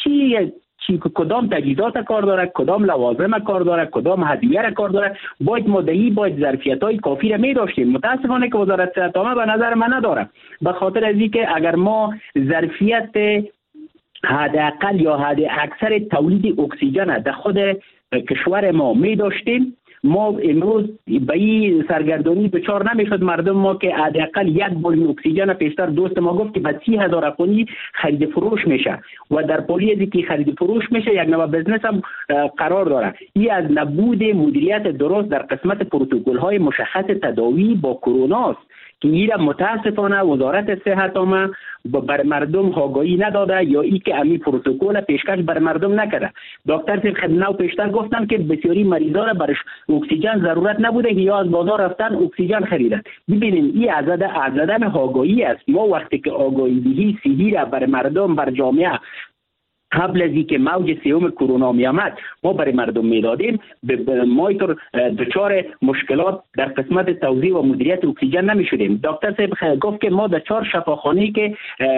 چی چی کدام تجهیزات کار داره، کدام لوازم کار داره، کدام هدیه را کار داره، باید مدعی باید ظرفیت های کافی را می داشتیم. متاسفانه که وزارت صحت عامه به نظر من نداره، به خاطر از اینکه اگر ما ظرفیت حداقل یا حد اکثر تولید اکسیژن در خود کشور ما می داشتیم، ما امروز به این سرگردانی دچار نمیشد مردم ما که حداقل یک بالون اکسیژن پیشتر دوست ما گفت که به سی هزار افغانی خرید فروش میشه و در پالی ازی که خرید فروش میشه یک نوع بزنس هم قرار داره. این از نبود مدیریت درست در قسمت پروتکل های مشخص تداوی با کرونا است که این متاسفانه وزارت صحت عامه بر مردم آگاهی نداده یا ای که امی پروتکل پیشکش بر مردم نکرده. دکتر صاحب خدمت پیشتر گفتن که بسیاری مریضا را برش اکسیژن ضرورت نبوده که یا از بازار رفتن اکسیژن خریدن. ببینید این عدد عددن آگاهی است. ما وقتی که آگاهی دهی صحی را بر مردم بر جامعه قبل از اینکه موج سوم کرونا می آمد ما برای مردم میدادیم، ما اینطور دچار مشکلات در قسمت توزیع و مدیریت اکسیژن نمی شدیم. دکتر صاحب گفت که ما در چهار شفاخانه‌ای که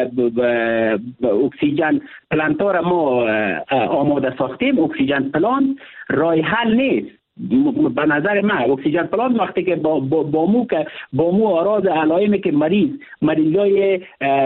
اکسیژن پلانت را ما آماده ساختیم، اکسیژن پلانت راه حل نیست. به نظر من اکسیژن پلانت وقتی که با با, با مو که با مو آراز علائمی که مریض مریضای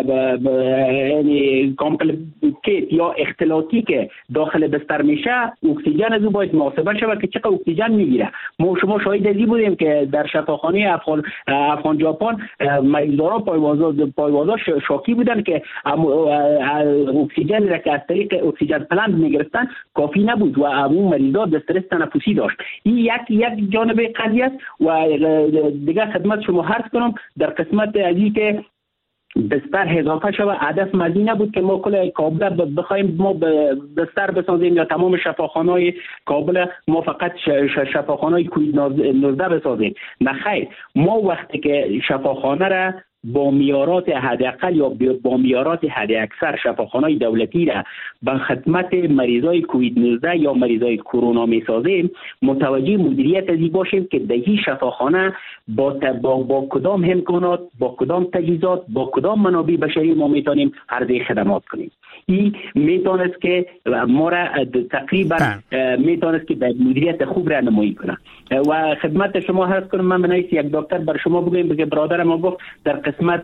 یعنی کامپلیکیت یا اختلاطی که داخل بستر میشه، اکسیژن از او باید محاسبه شود که چقدر اکسیژن میگیره. ما شما شاهد ازی بودیم که در شفاخانه افغان افغان ژاپن مریضان پایوازا پایوازا شاکی بودن که اکسیژن را که از طریق اکسیژن پلانت میگرفتن کافی نبود و اون مریضا استرس تنفسی داشت. این یک یک جانب قضیه است. و دیگه خدمت شما عرض کنم در قسمت از این که بستر اضافه شود، هدف مزی نبود که ما کل کابل بخوایم ما بستر بسازیم یا تمام شفاخانه‌های کابل ما فقط شفاخانه‌های کووید نوزده بسازیم. نه خیر، ما وقتی که شفاخانه را با میارات حداقل یا با میارات حد اکثر شفاخانه‌های دولتی را به خدمت مریضای کووید نوزده یا مریضای کرونا میسازیم، متوجه مدیریت ازی باشیم که در این شفاخانه با, با با کدام امکانات، با کدام تجهیزات، با کدام منابع بشری ما میتونیم عرضه خدمات کنیم. این میتونست که ما را تقریبا میتونست که به مدیریت خوب راهنمایی کنه. و خدمت شما عرض کنم، من بنویس یک دکتر بر شما بگم که برادر ما گفت در قسمت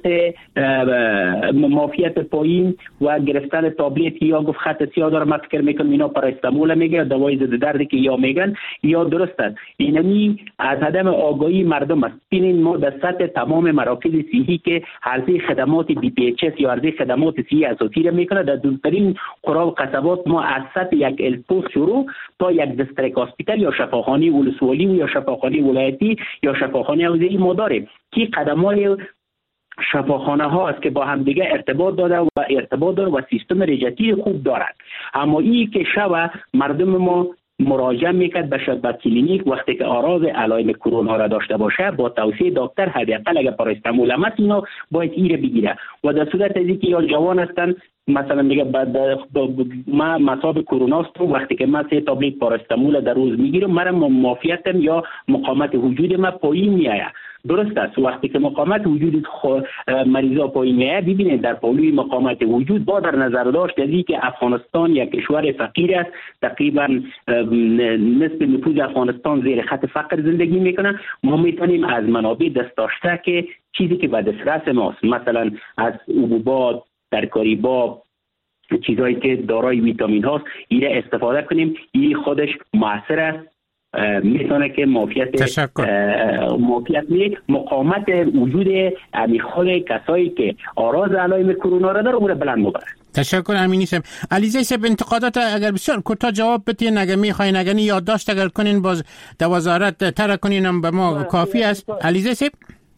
مافیت پایین و گرفتن تابلت یا گفت خط سیاه داره، من فکر میکنم اینا پاراستامول میگه، دوای ضد دردی که یا میگن یا درست است. اینمی از عدم آگاهی مردم است. ببینید ما در سطح تمام مراکز صحی که عرضه خدمات بی پی اچ اس یا عرضه خدمات صحی اساسی را میکنه، در دورترین قرا و قصبات ما از سطح یک الپوست شروع تا یک دستریک هاسپیتال یا شفاخانه ولسوالی یا شفاخانه ولایتی یا شفاخانه حوزه‌ای ما داریم که قدمای شفاخانه ها است که با هم دیگه ارتباط داده و ارتباط داره و سیستم رجتی خوب دارد. اما این که شب مردم ما مراجعه میکرد به شب کلینیک وقتی که آراز علائم کرونا را داشته باشه، با توصیه دکتر حداقل اگر پاراستامول هم است اینا باید ایره بگیره. و در صورت ازی که یا جوان هستن مثلا دیگه بعد ما مصاب کرونا است، وقتی که من سه تابلت پاراستامول در روز میگیرم، مرا معافیتم یا مقاومت وجود ما پایین میآید. درست است. وقتی که مقاومت وجود مریضا پایین میآید، ببینید در پالوی مقاومت وجود با در نظر داشت از که افغانستان یک کشور فقیر است، تقریبا نصف نفوذ افغانستان زیر خط فقر زندگی میکنه، ما میتونیم از منابع دست داشته که چیزی که به دسترس ماست، مثلا از حبوبات، ترکاری باب، چیزایی که دارای ویتامین هاست، ایره استفاده کنیم. این خودش موثر است، میتونه که معافیت معافیت می مقاومت وجود امی خود کسایی که آراز علائم کرونا را داره اون را بلند ببره. تشکر امینی صاحب. علیزی صاحب انتقادات اگر بسیار کوتاه جواب بدین، اگر میخواین اگر یادداشت اگر کنین باز در وزارت تر کنین به ما کافی است. علیزی صاحب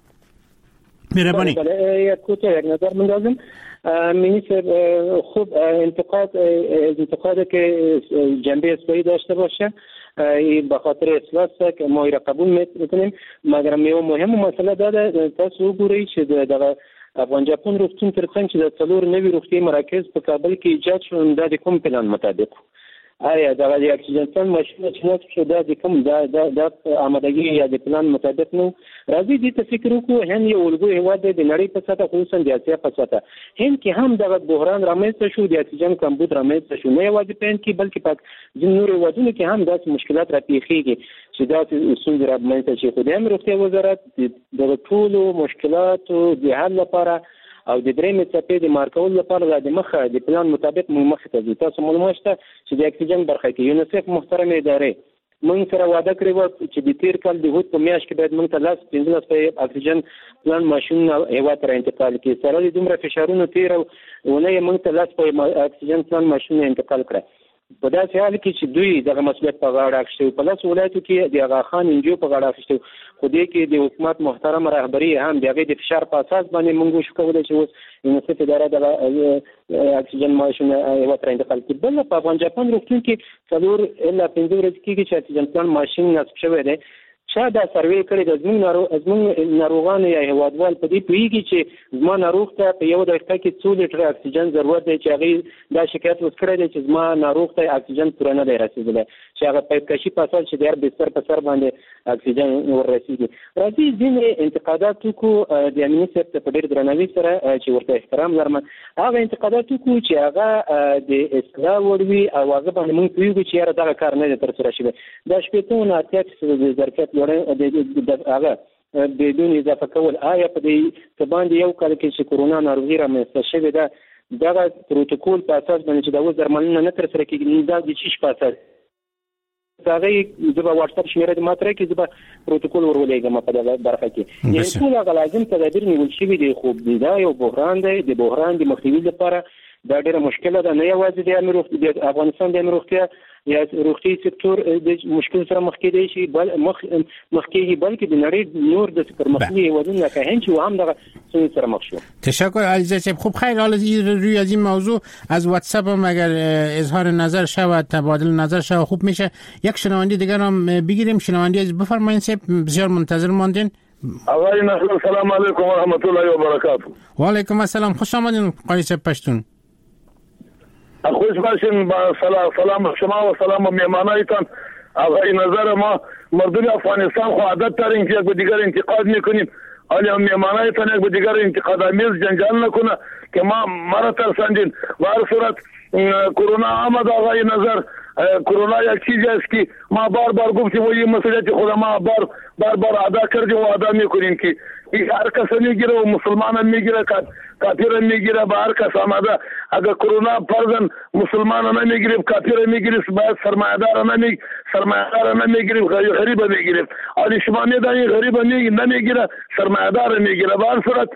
مهربانی. بله یک کوتاه یک نظر مندازم. مینیستر خوب انتقاد انتقاد که جنبه اصلاحی داشته باشه این به خاطر اصلاح است که ما را قبول میکنیم، مگر میو مهم مسئله داده تاسو وګورئ چې د افغان ژاپن روغتون ترڅنګ چې د څلور نوي روغتي مراکز په کابل کې ایجاد شول د کوم پلان مطابق آیا د اکسیجن پلان ماشین چې نصب شو د کوم د د آمادګي یا د پلان مطابق نو راځي د فکر وکړو هند یو ولګو هیواد د نړۍ په سطح خصوصا د اسیا په سطح هند کې هم د بحران رامنځته شو د اکسیجن کمبود رامنځته شو نه یوازې په هند کې بلکې په ځینو نورو هیوادونو کې هم داسې مشکلات راپېښېږي چې داسې اصول رامنځته شي. خو د امریکا روغتیا وزارت د ټولو مشکلاتو د حل لپاره او د درېمې څپې د مارکول لپاره د مخه د پلان مطابق موږ مخې ته ځو. تاسو معلومات شته چې د اکسیجن برخه کې یونیسف محترمه ادارې موږ سره وعده کړې وه چې د تیر کال د هوت په میاشت کې باید موږ ته لاس پنځلس په اکسیجن پلان ماشینونه هیواد ته انتقال کړي. سره د دومره فشارونو تیر ونه یې موږ ته لاس په اکسیجن پلان ماشینونه انتقال کړه. په داسې حال کې چې دوی دغه مسؤلیت په غاړه اخیستی په لاس ولایتو کې د هغه خان انجیو په غاړه اخیستی خو دې کې د حکومت محترم رهبري هم د هغې د فشار په اساس باندې موږ وشو کولی چې اوس یونیسف اداره د اکسیجن ماشینونه هیواد ته انتقال کړي. بل په افغان جاپان روغتون کې څلور الا پنځه ورځې کېږي چې اکسیجن پلان ماشین نصب شوی دی. چا دا سروې کړی د زموږ ناروغ زموږ ناروغانو یا هیوادوال په دې پوهېږي چې زما ناروغ ته په یو دقیقه کې څو لیټره اکسیجن ضرورت دی چې هغې دا شکایت اوس کړی دی چې زما ناروغ ته اکسیجن پوره نه دی رسېدلی چې هغه پیپ کشي په اساس چې د هر بستر په سر باندې اکسیجن وررسېږي. راځي ځینې انتقادات وکړو د امني صاحب ته په ډېر درناوي سره چې ورته احترام لرم هغه انتقادات وکړو چې هغه د اصلاح وړ وي او هغه باندې موږ پوهېږو چې یاره دغه کار نه دی ترسره شوی. دا شپېته نه اتیا فیصده د ظرفیت د هغه بدون اضافه کول آیا په دې څه باندې یو کال کې چې کرونا ناروغي رامنځته شوې ده دغه پروتوکول په اساس باندې چې د اوس درملنه نه ترسره کېږي دا د چی په اساس هغه د واتساپ شمیره د ماتره کې د پروتوکول ورولېږم په دغه برخه کې یعنی ټول هغه لازم تدابیر نیول شوي دي. خو دا یو بحران دی د بحران د مخنیوي لپاره دا ډېره مشکله ده نه یوازې د امریکا د افغانستان د امریکا یا روغتي سکتور د مشکل سره مخ کېدی شي بل مخ مخ کېږي بلکې د نړۍ نور د پرمختللي هیوادونو که هند چې هم دغه ستونزې سره مخ شو. تشکر علیزاده صاحب. خوب خیر حالا روی از این موضوع از واتساپ هم اگر اظهار نظر شود تبادل نظر شود خوب میشه. یک شنونده دیگر هم بگیریم. شنونده از بفرمایید صاحب بسیار منتظر ماندین. آقای نصر سلام علیکم و رحمت الله و برکاته. و علیکم السلام خوش آمدین قاری صاحب پشتون. خوش باشین با سلام سلام شما و سلام میهمانایتان. آقای نظر ما مردم افغانستان خو عادت داریم که یک به دیگر انتقاد میکنیم ولی میهمانایتان یک به دیگر انتقاد آمیز جنجال نکنه که ما مرا ترساندین. و هر صورت کرونا آمد آقای نظر کرونا یک چیزی است که ما بار بار گفتیم و این مسئولیت خود ما بار بار بار ادا کردیم و ادا میکنیم که هر کس میگیره و مسلمان میگیره کافر میگیره به هر کس آمده. اگر کرونا فرضاً مسلمان نمیگیره کافر میگیره باید سرمایه‌دار نمیگیره سرمایه‌دار نمیگیره غریب میگیره ولی شما میدونید غریب نمیگیره سرمایه‌دار میگیره. به هر صورت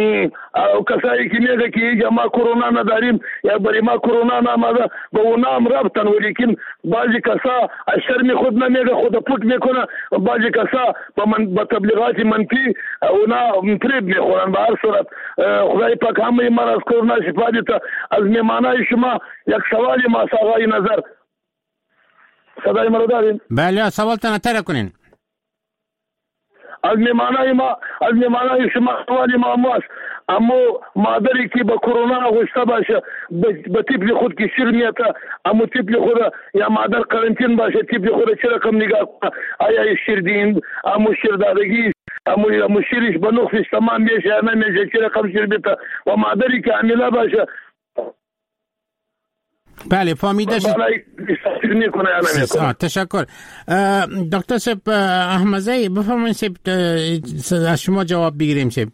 کسایی که میگه که ما کرونا نداریم یا برای ما کرونا نامده به اون نام رفتن ولیکن بعضی کسا شرم خود نمیگه خود پوت میکنه بعضی کسا با تبلیغات منفی اونا فریب میخورن. به هر صورت خدای پاک همه ما از کرونا شفا دیده. از میمانای شما یک سوالی ما آقای نظر صدای مرا دارین؟ بله سوالتان اتره کنین. از میمانای ما از میمانای شما سوالی ما ماست اما مادری که با کرونا غشته باشه به طفل خود که شیر میته اما طفل خود یا مادر قرنطین باشه طفل خود چه رقم نگاه کنه آیا شیر دین اما شیر دادگی اما اما شیرش به نقصش تمام میشه یا نمیشه چه رقم شیر بیته و مادری که حامله باشه بله فهمیده شد. تشکر. دکتر صاحب احمدزی بفرمایید صاحب از شما جواب بگیریم صاحب.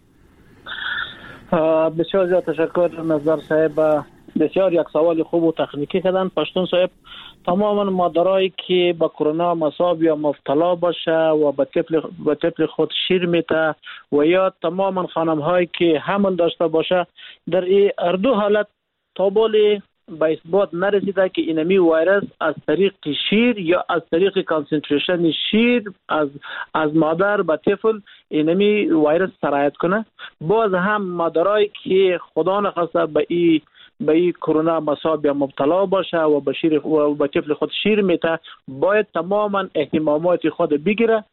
بسیار زیاد تشکر نظر صاحب. بسیار یک سوال خوب و تکنیکی کردن. پشتون صاحب تماما مادرایی که با کرونا مصاب یا مبتلا باشه و به طفل به طفل خود شیر میته و یا تماما خانم هایی که حمل داشته باشه در این هر دو حالت تابولی به اثبات نرسیده که اینمی ویروس از طریق شیر یا از طریق کانسنتریشن شیر از از مادر به طفل اینمی ویروس سرایت کنه. باز هم مادرایی که خدا نخواسته به این به این کرونا مصاب یا مبتلا باشه و به شیر و به طفل خود شیر میته باید تماما اهتمامات خود بگیره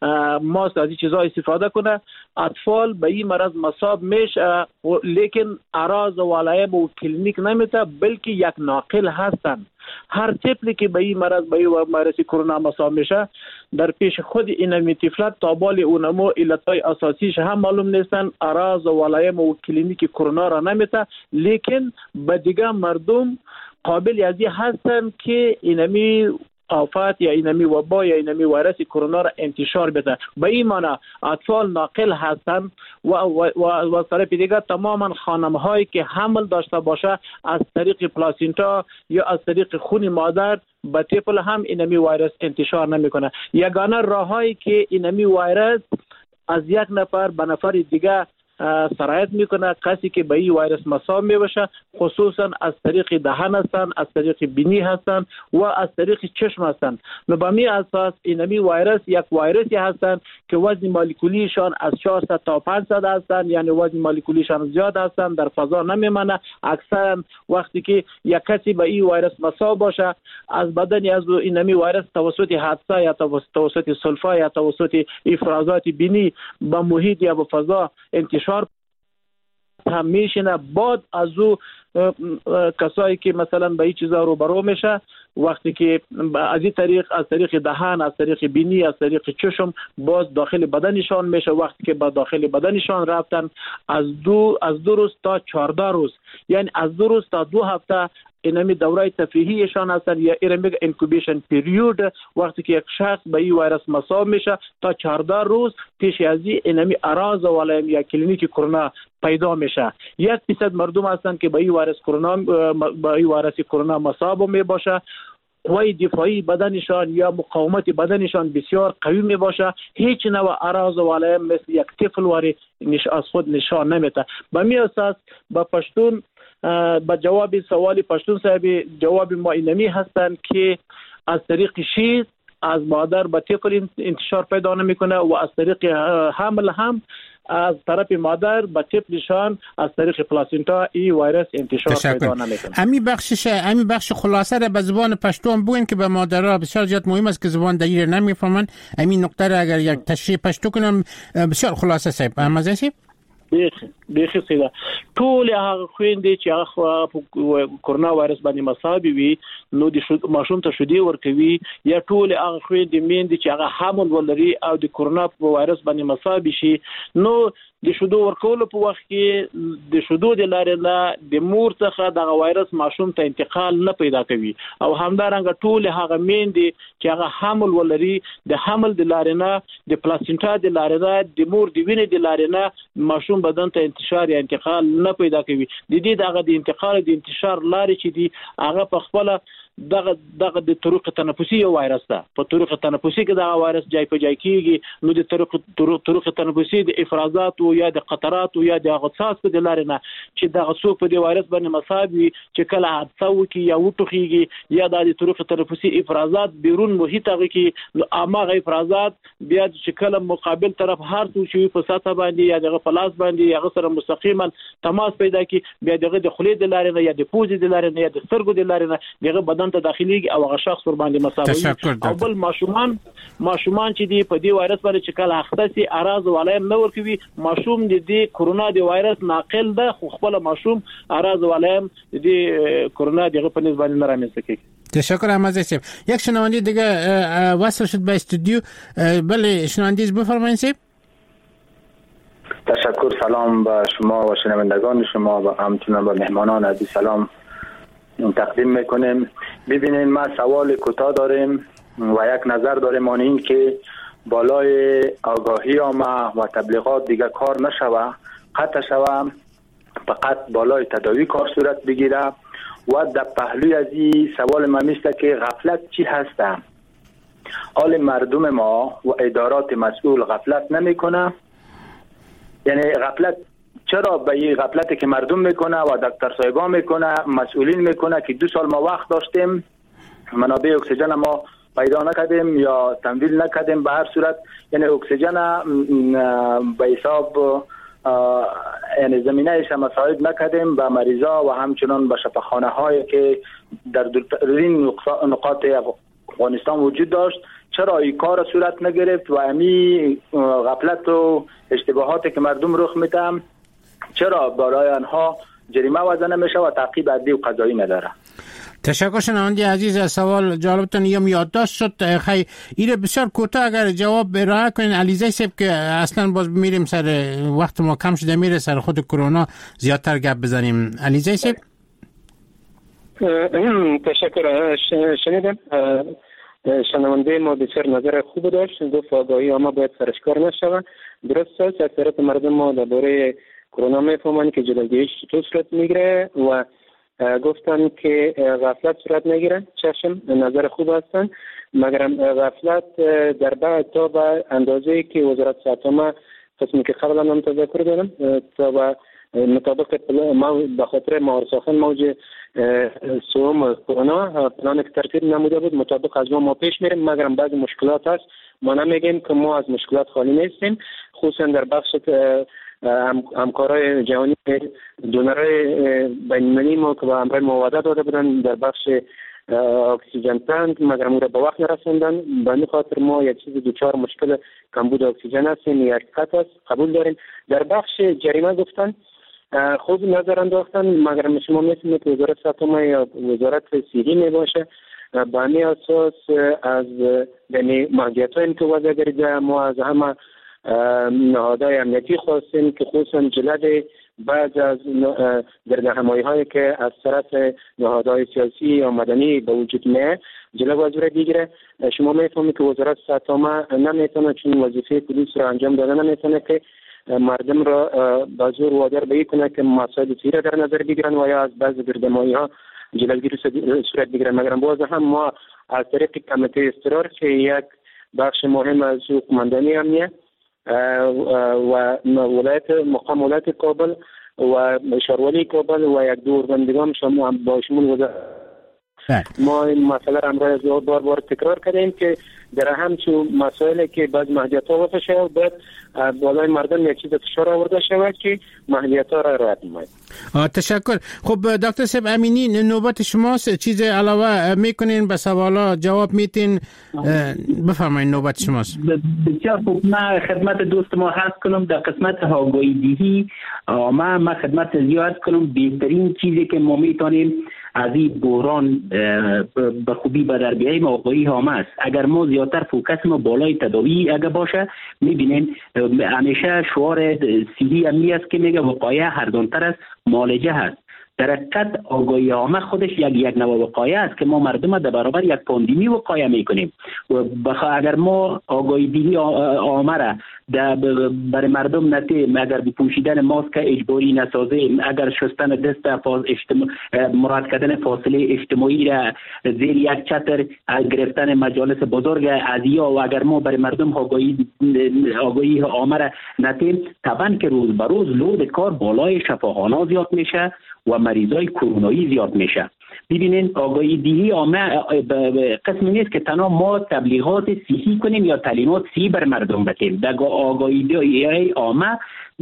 ماست از این چیزها استفاده کنه، اطفال به این مرض مصاب میشه، لیکن اراز و علائم و کلینیک نمیته، بلکه یک ناقل هستن. هر طفلی که به این مرض به این مرض کرونا مصاب میشه در پیش خود این طفلت تا بال اونمو علتهای اساسیش هم معلوم نیستن، اراز و علائم و کلینیک کرونا را نمیته، لیکن به دیگه مردم قابل از این هستن که اینمی آفات یا اینمی وبا یا اینمی ویروس کرونا را انتشار بده. به این معنی اطفال ناقل هستند و و و, و طرف دیگه تماما خانم هایی که حمل داشته باشه از طریق پلاسینتا یا از طریق خون مادر به طفل هم اینمی ویروس انتشار نمیکنه. یگانه راهایی که اینمی ویروس از یک نفر به نفر دیگه سرایت میکنه، کسی که به این ویروس مصاب میشه خصوصا از طریق دهان هستن، از طریق بینی هستن و از طریق چشم هستن. به همین اساس اینمی ویروس یک ویروسی هستن که وزن مولکولیشان از چهارصد تا پانصد هستن، یعنی وزن مولکولیشان زیاد هستن، در فضا نمیمانه. اکثرا وقتی که یک کسی به این ویروس مصاب باشه از بدن از اینمی ویروس توسط حادثه یا توسط سلفا یا توسط افرازات بینی به محیط یا به فضا انتشار هم میشینه. بعد از او کسایی که مثلا به این چیزا رو برو میشه وقتی که از این طریق از طریق دهان، از طریق بینی، از طریق چشم باز داخل بدنشان میشه. وقتی که با داخل بدنشان رفتن از دو از دو روز تا چهارده روز، یعنی از دو روز تا دو هفته اینمی دوره تفریحیشان هستن یا ایرمیگ انکوبیشن پیریود. وقتی که یک شخص به این ویروس مصاب میشه تا چهارده روز پیش از اینمی اراز و علائم یا کلینیک کرونا پیدا میشه. یک درصد مردم هستن که به این ویروس کرونا به این ویروس کرونا مصاب می باشه، قوای دفاعی بدنشان یا مقاومت بدنشان بسیار قوی می باشه، هیچ نوع اراز و علائم مثل یک طفل واری نش از خود نشان نمیده. به می اساس با پشتون با جواب سوال پشتون صاحب جواب ما اینمی هستند که از طریق شیر از مادر به طفل انتشار پیدا نمیکنه و از طریق حمل هم از طرف مادر به طفلشان از طریق پلاسینتا این ویروس انتشار پیدا نمیکنه. همین بخشش همین بخش خلاصه را به زبان پشتون بگوین که به مادرها بسیار زیاد مهم است که زبان دیگر نمیفهمن. همین نکته را اگر یک تشریح پشتو کنم بسیار خلاصه صاحب احمد صاحب. بیخی سیده ټول هغه خويندې چې هغه کرونا وایرس باندې مصاب وي نو د ماشوم ته شودي ورکوي، یا ټول هغه خويندې میندې چې هغه حامل ولري او د کرونا وایرس باندې مصاب شي نو د شودو ورکولو په وخت کې د شودو د لارې نه د مور څخه د وایرس ماشوم ته انتقال نه پیدا کوي، او همدارنګه ټول هغه میندې چې هغه حمل ولري د حمل د لارې نه د پلاسینټا د لارې نه د مور د وینې د لارې نه ماشوم بدن ته انتشار یا انتقال نه پیدا کوي. د دې دغه د انتقال د انتشار لارې چې دي هغه په خپل دغه دغه د طرق تنفسي یو وایرس ده. په طرق تنفسي کې دا وایرس جای په جای کېږي نو د طرق طرق تنفسي د افرازات او یا د قطرات او یا د غصاص په لارې نه چې دغه څوک په د وایرس باندې مصاب وي چې کله حادثه وکړي یا وټوخیږي یا د طرق تنفسي افرازات بیرون محیط هغه کې نو هغه افرازات بیا چې کله مقابل طرف هر څه شي په سطح باندې یا دغه پلاس باندې هغه سره مستقیما تماس پیدا کی بیا دغه د خولې د لارې نه یا د پوزې د لارې نه یا د سترګو د لارې نه دغه بدن ته داخلي او هغه شخص ور باندې مصاب او بل ماشومان ماشومان چې دی په دې وایرس باندې چې کله اخته سي اراز او علائم نه ورکوي ماشوم د دې کرونا د وایرس ناقل ده خو خپل ماشوم اراز او علائم د دې کرونا دغه په نسبت باندې نه رامنځته کوي. تشکر احمد صاحب. یک شنونده دیگه وصل شد به استودیو. بله شنونده بفرمایید صاحب. تشکر. سلام به شما و شنوندگان شما و همچنین به مهمانان عزیز سلام تقدیم میکنیم. ببینید ما سوال کوتاه داریم و یک نظر داریم آن این که بالای آگاهی ما و تبلیغات دیگه کار نشوه، قطع شوه، فقط بالای تداوی کار صورت بگیره و در پهلوی از این سوال ما مثل که غفلت چی هسته؟ حال مردم ما و ادارات مسئول غفلت نمیکنه، یعنی غفلت چرا به این غفلتی که مردم میکنه و دکتر صاحبان میکنه مسئولین میکنه که دو سال ما وقت داشتیم منابع اکسیژن ما پیدا نکردیم یا تمویل نکردیم به هر صورت، یعنی اکسیژن به حساب یعنی زمینه‌اش مساعد نکردیم به مریضا و همچنان به شفاخانه هایی که در دورترین نقاط افغانستان وجود داشت چرا این کار صورت نگرفت و امی غفلت و اشتباهاتی که مردم رخ میدم چرا برای آنها جریمه وضع نمیشه و تعقیب عدلی و قضایی نداره. تشکر شنونده عزیز. از سوال جالبتون یه یادداشت شد. خیلی ایره بسیار کوتاه اگر جواب ارائه کنین علیزی صاحب که اصلا باز میریم سر وقت ما کم شده میره سر خود کرونا زیادتر گپ بزنیم. علیزی صاحب تشکر. شنیدم شنونده ما بسیار نظر خوب داشت، گفت آگاهی عامه باید سرشکار نشود. درست است، اکثریت مردم ما درباره کرونا میفهمند که جلوگیریش چطور صورت میگیره و گفتن که غفلت صورت نگیره. چشم نظر خوب هستن، مگر غفلت در بعد تا به اندازه که وزارت صحت عامه قسمی که قبلا هم تذکر دارم تا به مطابق به خاطر مهار ساختن موج سوم کرونا پلان که ترتیب نموده بود مطابق از ما ما پیش میریم، مگر بعضی مشکلات هست. ما نمیگیم که ما از مشکلات خالی نیستیم، خصوصا در بخش همکارای جهانی دونرهای بین‌المللی ما که با همراه موعده داده بودن در بخش اکسیژن تانک مگر ما را به وقت نرسوندن. به این خاطر ما یک چیز دوچار مشکل کمبود اکسیژن هستیم، یک حقیقت است، قبول داریم. در بخش جریمه گفتن خوب نظر انداختن، مگر شما میتونید که وزارت صحت عامه یا وزارت سیری می باشه به همین اساس از یعنی محدودیت‌هایی که وضع گریده ما از همه نهادهای امنیتی خواستیم که خصوصا جلد بعض از گردهمایی هایی که از طرف نهادهای سیاسی یا مدنی به وجود میاد جلد وزیر دیگره. شما میفهمید که وزارت صحت عامه نمیتونه چون وظیفه پلیس را انجام داده نمیتونه که مردم را به زور وادار به کنه که مسائل سیره در نظر بگیرن و یا از بعض گردهمایی ها جلوگیری صورت بگیره. مگر باز هم ما از طریق کمیته اضطرار که یک بخش مهم از حکومتداری امنیت و ولایت مقام ولایت کابل و شهرولی کابل و یک دور بندگان شما با شمول وزارت ما این مسئله را امروز زیاد بار بار تکرار کردیم که در همچون مسائلی که بعض محدودیت‌ها وضع شود باید بالای مردم یک چیز فشار آورده شود که محدودیت‌ها را رعایت نماید. تشکر. خب دکتر صاحب امینی نوبت شماست، چیز علاوه میکنین به سوالا جواب میتین بفرمایید نوبت شماست. بسیار خوب. من خدمت دوست ما هست کنم در قسمت آگاهی دهی ما ما خدمت زیاد کنم. بهترین چیزی که ما میتونیم از این بحران به خوبی به در بیاییم آگاهی عامه است. اگر ما زیادتر فوکس ما بالای تداوی اگر باشه میبینین همیشه شعار سیری امی است که میگه وقایع ارزان‌تر از معالجه هست. در حقیقت آگاهی عامه خودش یک یک نوع وقایع است که ما مردم در برابر یک پاندمی وقایع میکنیم و اگر ما آگاهی دهی عامه را برای مردم نتیم، اگر بپوشیدن ماسک اجباری نسازیم، اگر شستن دست اجتماع... مراد کردن فاصله اجتماعی را زیر یک چتر گرفتن مجالس بزرگ ازیا و اگر ما برای مردم آگاهی آگاهی عامه را نتیم طبعا که روز به روز لود کار بالای شفاخانه زیاد میشه و مریضای کرونایی زیاد میشه. ببینین آگاهی دهی عامه قسمی نیست که تنها ما تبلیغات صحی کنیم یا تعلیمات صحی بر مردم بدیم. در آگاهی دهی عامه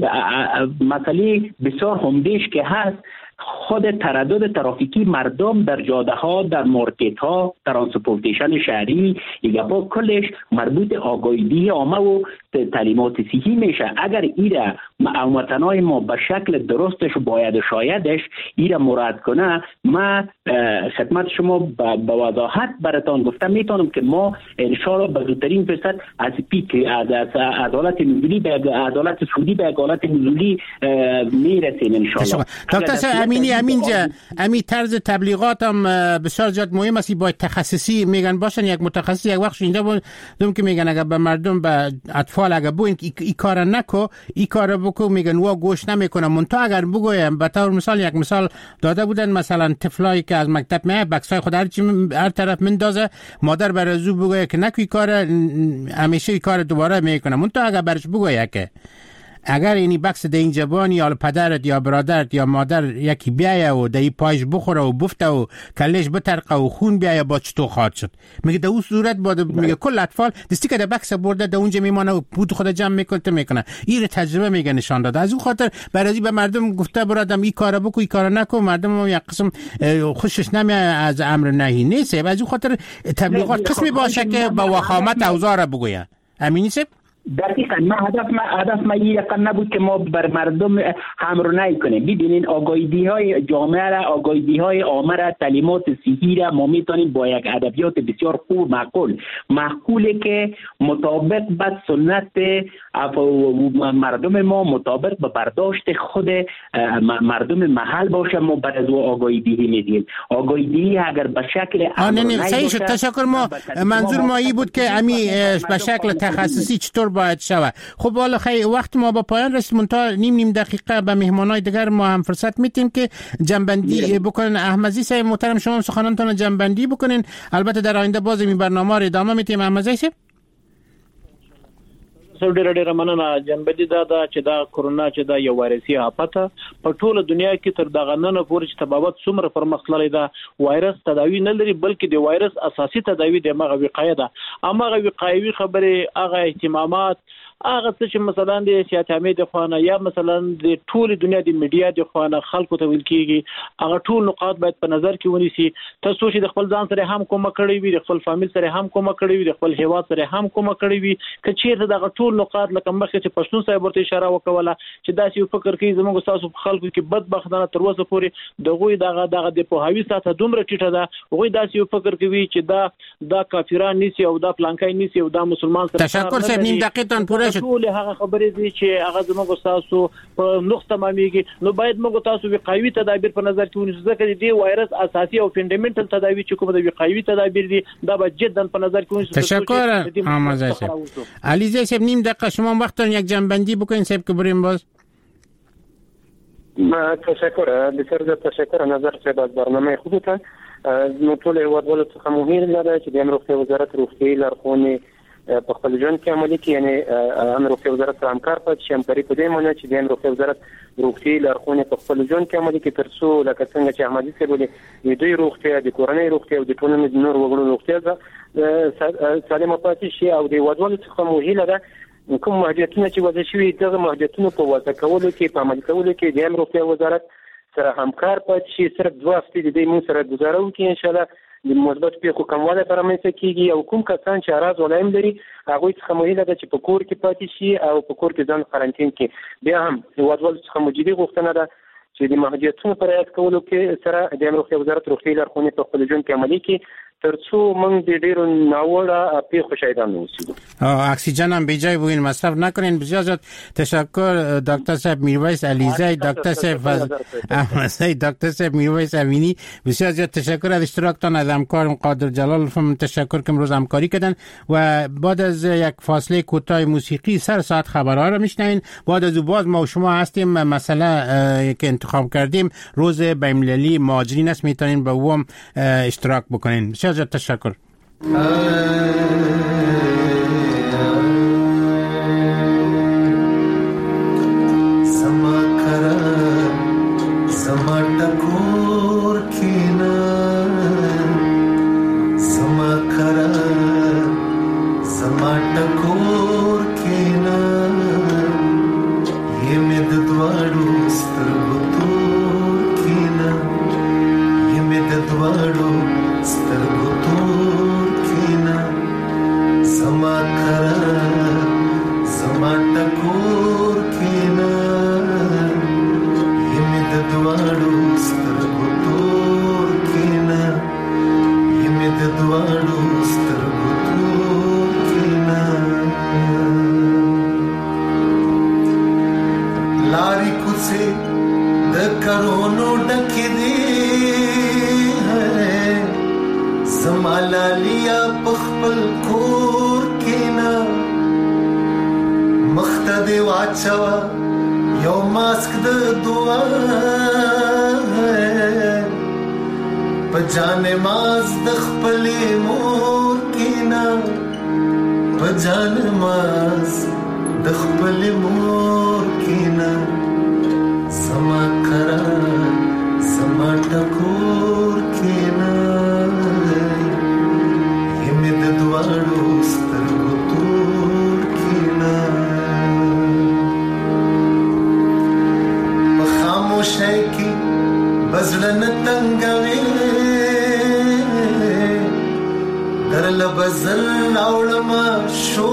مسئله بسیار همدیش که هست خود تردد ترافیکی مردم در جاده ها، در مارکت ها، ترانسپورتیشن شهری یا با کلش مربوط آگاهی دهی عامه و تعلیمات صحی میشه. اگر ایره هموطنای ما به شکل درستش باید شایدش ایره مراد کنه، ما خدمت شما به وضاحت براتان گفتم میتونم که ما انشاءالله به زودترین فرصت از پیک از از حالت نزولی به حالت سودی به حالت نزولی میرسیم انشاءالله. دکتر امینی امینجا امی طرز تبلیغات هم بسیار زیاد مهم است. باید تخصصی میگن باشن، یک متخصص یک وقت اینجا بود دوم که میگن اگر به مردم به اطفال اگر بو این ای کار نکو ای کار بکو میگن وا گوش نمیکنه. منتها اگر بگویم به طور مثال یک مثال داده بودن مثلا طفلایی که از مکتب میاد بکسای خود هر چی هر طرف مندازه مادر بر زو بگه که نکوی کار همیشه ای کار دوباره میکنه. منتها اگر برش بگویه که اگر اینی بکس د این جوان یا پدرت یا برادرت یا مادر یکی بیایه و دی پایش بخوره و بفته و کلش بترقه و خون بیایه با چطور خواهد شد. میگه در اون صورت با میگه کل اطفال دستی که در بکس برده در اونجا میمانه و پود خود جمع میکنه میکنه. این تجربه میگه نشان داده. از اون خاطر برای به مردم گفته برادم این کارو بکو این کارو نکن. مردم یک قسم خوشش نمیاد از امر نهی نیست. از اون خاطر تبلیغات قسمی باشه که با وخامت اوضاع را بگوین. همین نیست؟ دقیقاً ما هدف ما هدف ما این نبود که ما بر مردم حمل نهی کنیم. ببینین آگاهی های جامعه را، آگاهی های عامه را، تعلیمات صحی را ما میتونیم با یک ادبیات بسیار خوب معقول معقوله که مطابق با سنت مردم ما، مطابق با برداشت خود مردم محل باشه. ما بعد از او آگاهی دهی میدیم. آگاهی دهی اگر به شکل نه نه صحیح شد. تشکر. ما منظور ما این بود که امی به شکل تخصصی چطور باید شود. خب والا خیلی وقت ما با پایان رسید. منتها نیم نیم دقیقه به مهمانای دیگر ما هم فرصت میتیم که جنبندی بکنن. احمدی صاحب محترم شما سخنانتون جنبندی بکنین. البته در آینده باز این برنامه رو ادامه میتیم. احمدی صاحب سر ډېر ډېر مننه. جنبدي دا دا چې دا کورونا چې دا یو وایرسي آفت په ټوله دنیا کې تر دغه نن پورې چې تبابت څومره پرمختللی دا وایرس تداوی نه لري، بلکې د وایرس اساسي تداوی د مغه وقایه ده. امغه وقایوي خبره هغه اهتمامات هغه څه چې مثلا د سیاست عامه د خوانه یا مثلا د ټوله دنیا د میډیا د خوانه خلکو ته ویل کیږي هغه ټول نقاط باید په نظر کې ونیسي. تاسو چې د خپل ځان سره هم کومه کړی وي، د خپل فامیل سره هم کومه کړی وي، د خپل هیواد سره هم کومه کړی وي، که چیرته دغه ټول نقاط لکه مخکې چې پښتون صاحب ورته اشاره وکوله چې داسې یو فکر کوي زموږ تاسو په خلکو کې بدبختانه تر اوسه پورې دغه دغه دغه د پوهاوی ساته دومره ټیټه ده. هغه داسې یو فکر کوي چې دا دا کافران نيسي او دا پلانکای نيسي او دا مسلمان سره. تشکر صاحب. نیم دقیقه تان پوره شد. ټول هغه خبرې دي چې هغه زموږ تاسو په نقطه تمامېږي. نو باید موږ تاسو وقایوي تدابیر په نظر کې ونیسو ځکه د وایرس اساسي او فندامنټل تداوی چې کوم د وقایوي تدابیر دي دا باید جدا په نظر کې ونیسو. تشکر احمدی صاحب. علیزاده صاحب نیم دقیقه شما وقت یک جنبندی بکنین صاحب که بریم باز. تشکر. بسیار زیاد تشکر. نظر صاحب از برنامه خوبتان. نو ټول هیوادوالو څخه مهمه ده چې د امر روغتیا وزارت روغتیايي لارښوونې په خپل ژوند کې عملي کړي. یعنی امر روغتیا وزارت سره همکار پاتې شي. همکاري په دې معنی چې د امر روغتیا وزارت روغتیايي لارښوونې په خپل ژوند کې عملي کړي، تر څو لکه څنګه چې احمدي صاحب ویلي د دوی روغتیا، د کورنۍ روغتیا او د ټولنې د نور وګړو روغتیا سالمه پاتې شي. او د هیوادوالو څخه مهمه ده کوم محدودیتونه چې وضع شوي دغه محدودیتونه په وضع کولو کې، په عملي کولو کې د امر روغتیا وزارت سره همکار پاتې شي. صرف دوه هفتې د دې موږ سره ګزاره وکړي ان شاء الله د مثبت پیښو کموالی به رامنځته کیږي. او کوم کسان چې اعراض ولایم لري هغوی څخه مهمه ده چې په کور کې پاتې شي او په کور کې ځان قرنطین کړي. بیا هم هیوادوالو څخه مجدي غوښتنه ده چې د محدودیتونو په رعایت کولو کې سره د امر روغتیا وزارت روغتیايي لارښوونې په خپل ژوند کې عملي کړي، تر څو موږ د ډیرو ناوړه پیښو شاهدان اوسو. اکسیژن هم بیجای بوین مصرف نکنین. بسیار زیاد تشکر دکتر صاحب میرویس علیزی، دکتر صاحب احمدی، دکتر صاحب میرویس امینی. بسیار زیاد تشکر از اشتراکتان. از همکارم قادر جلال هم تشکر که امروز همکاری کردن. و بعد از یک فاصله کوتاه موسیقی سر ساعت خبرها رو میشنوین. بعد از باز ما و شما هستیم. مسئله که انتخاب کردیم روز بین‌المللی مهاجرین است، میتونین با او اشتراک بکنین. بسیار زیاد تشکر. پجان ماز د خپل مور غزل اولما شو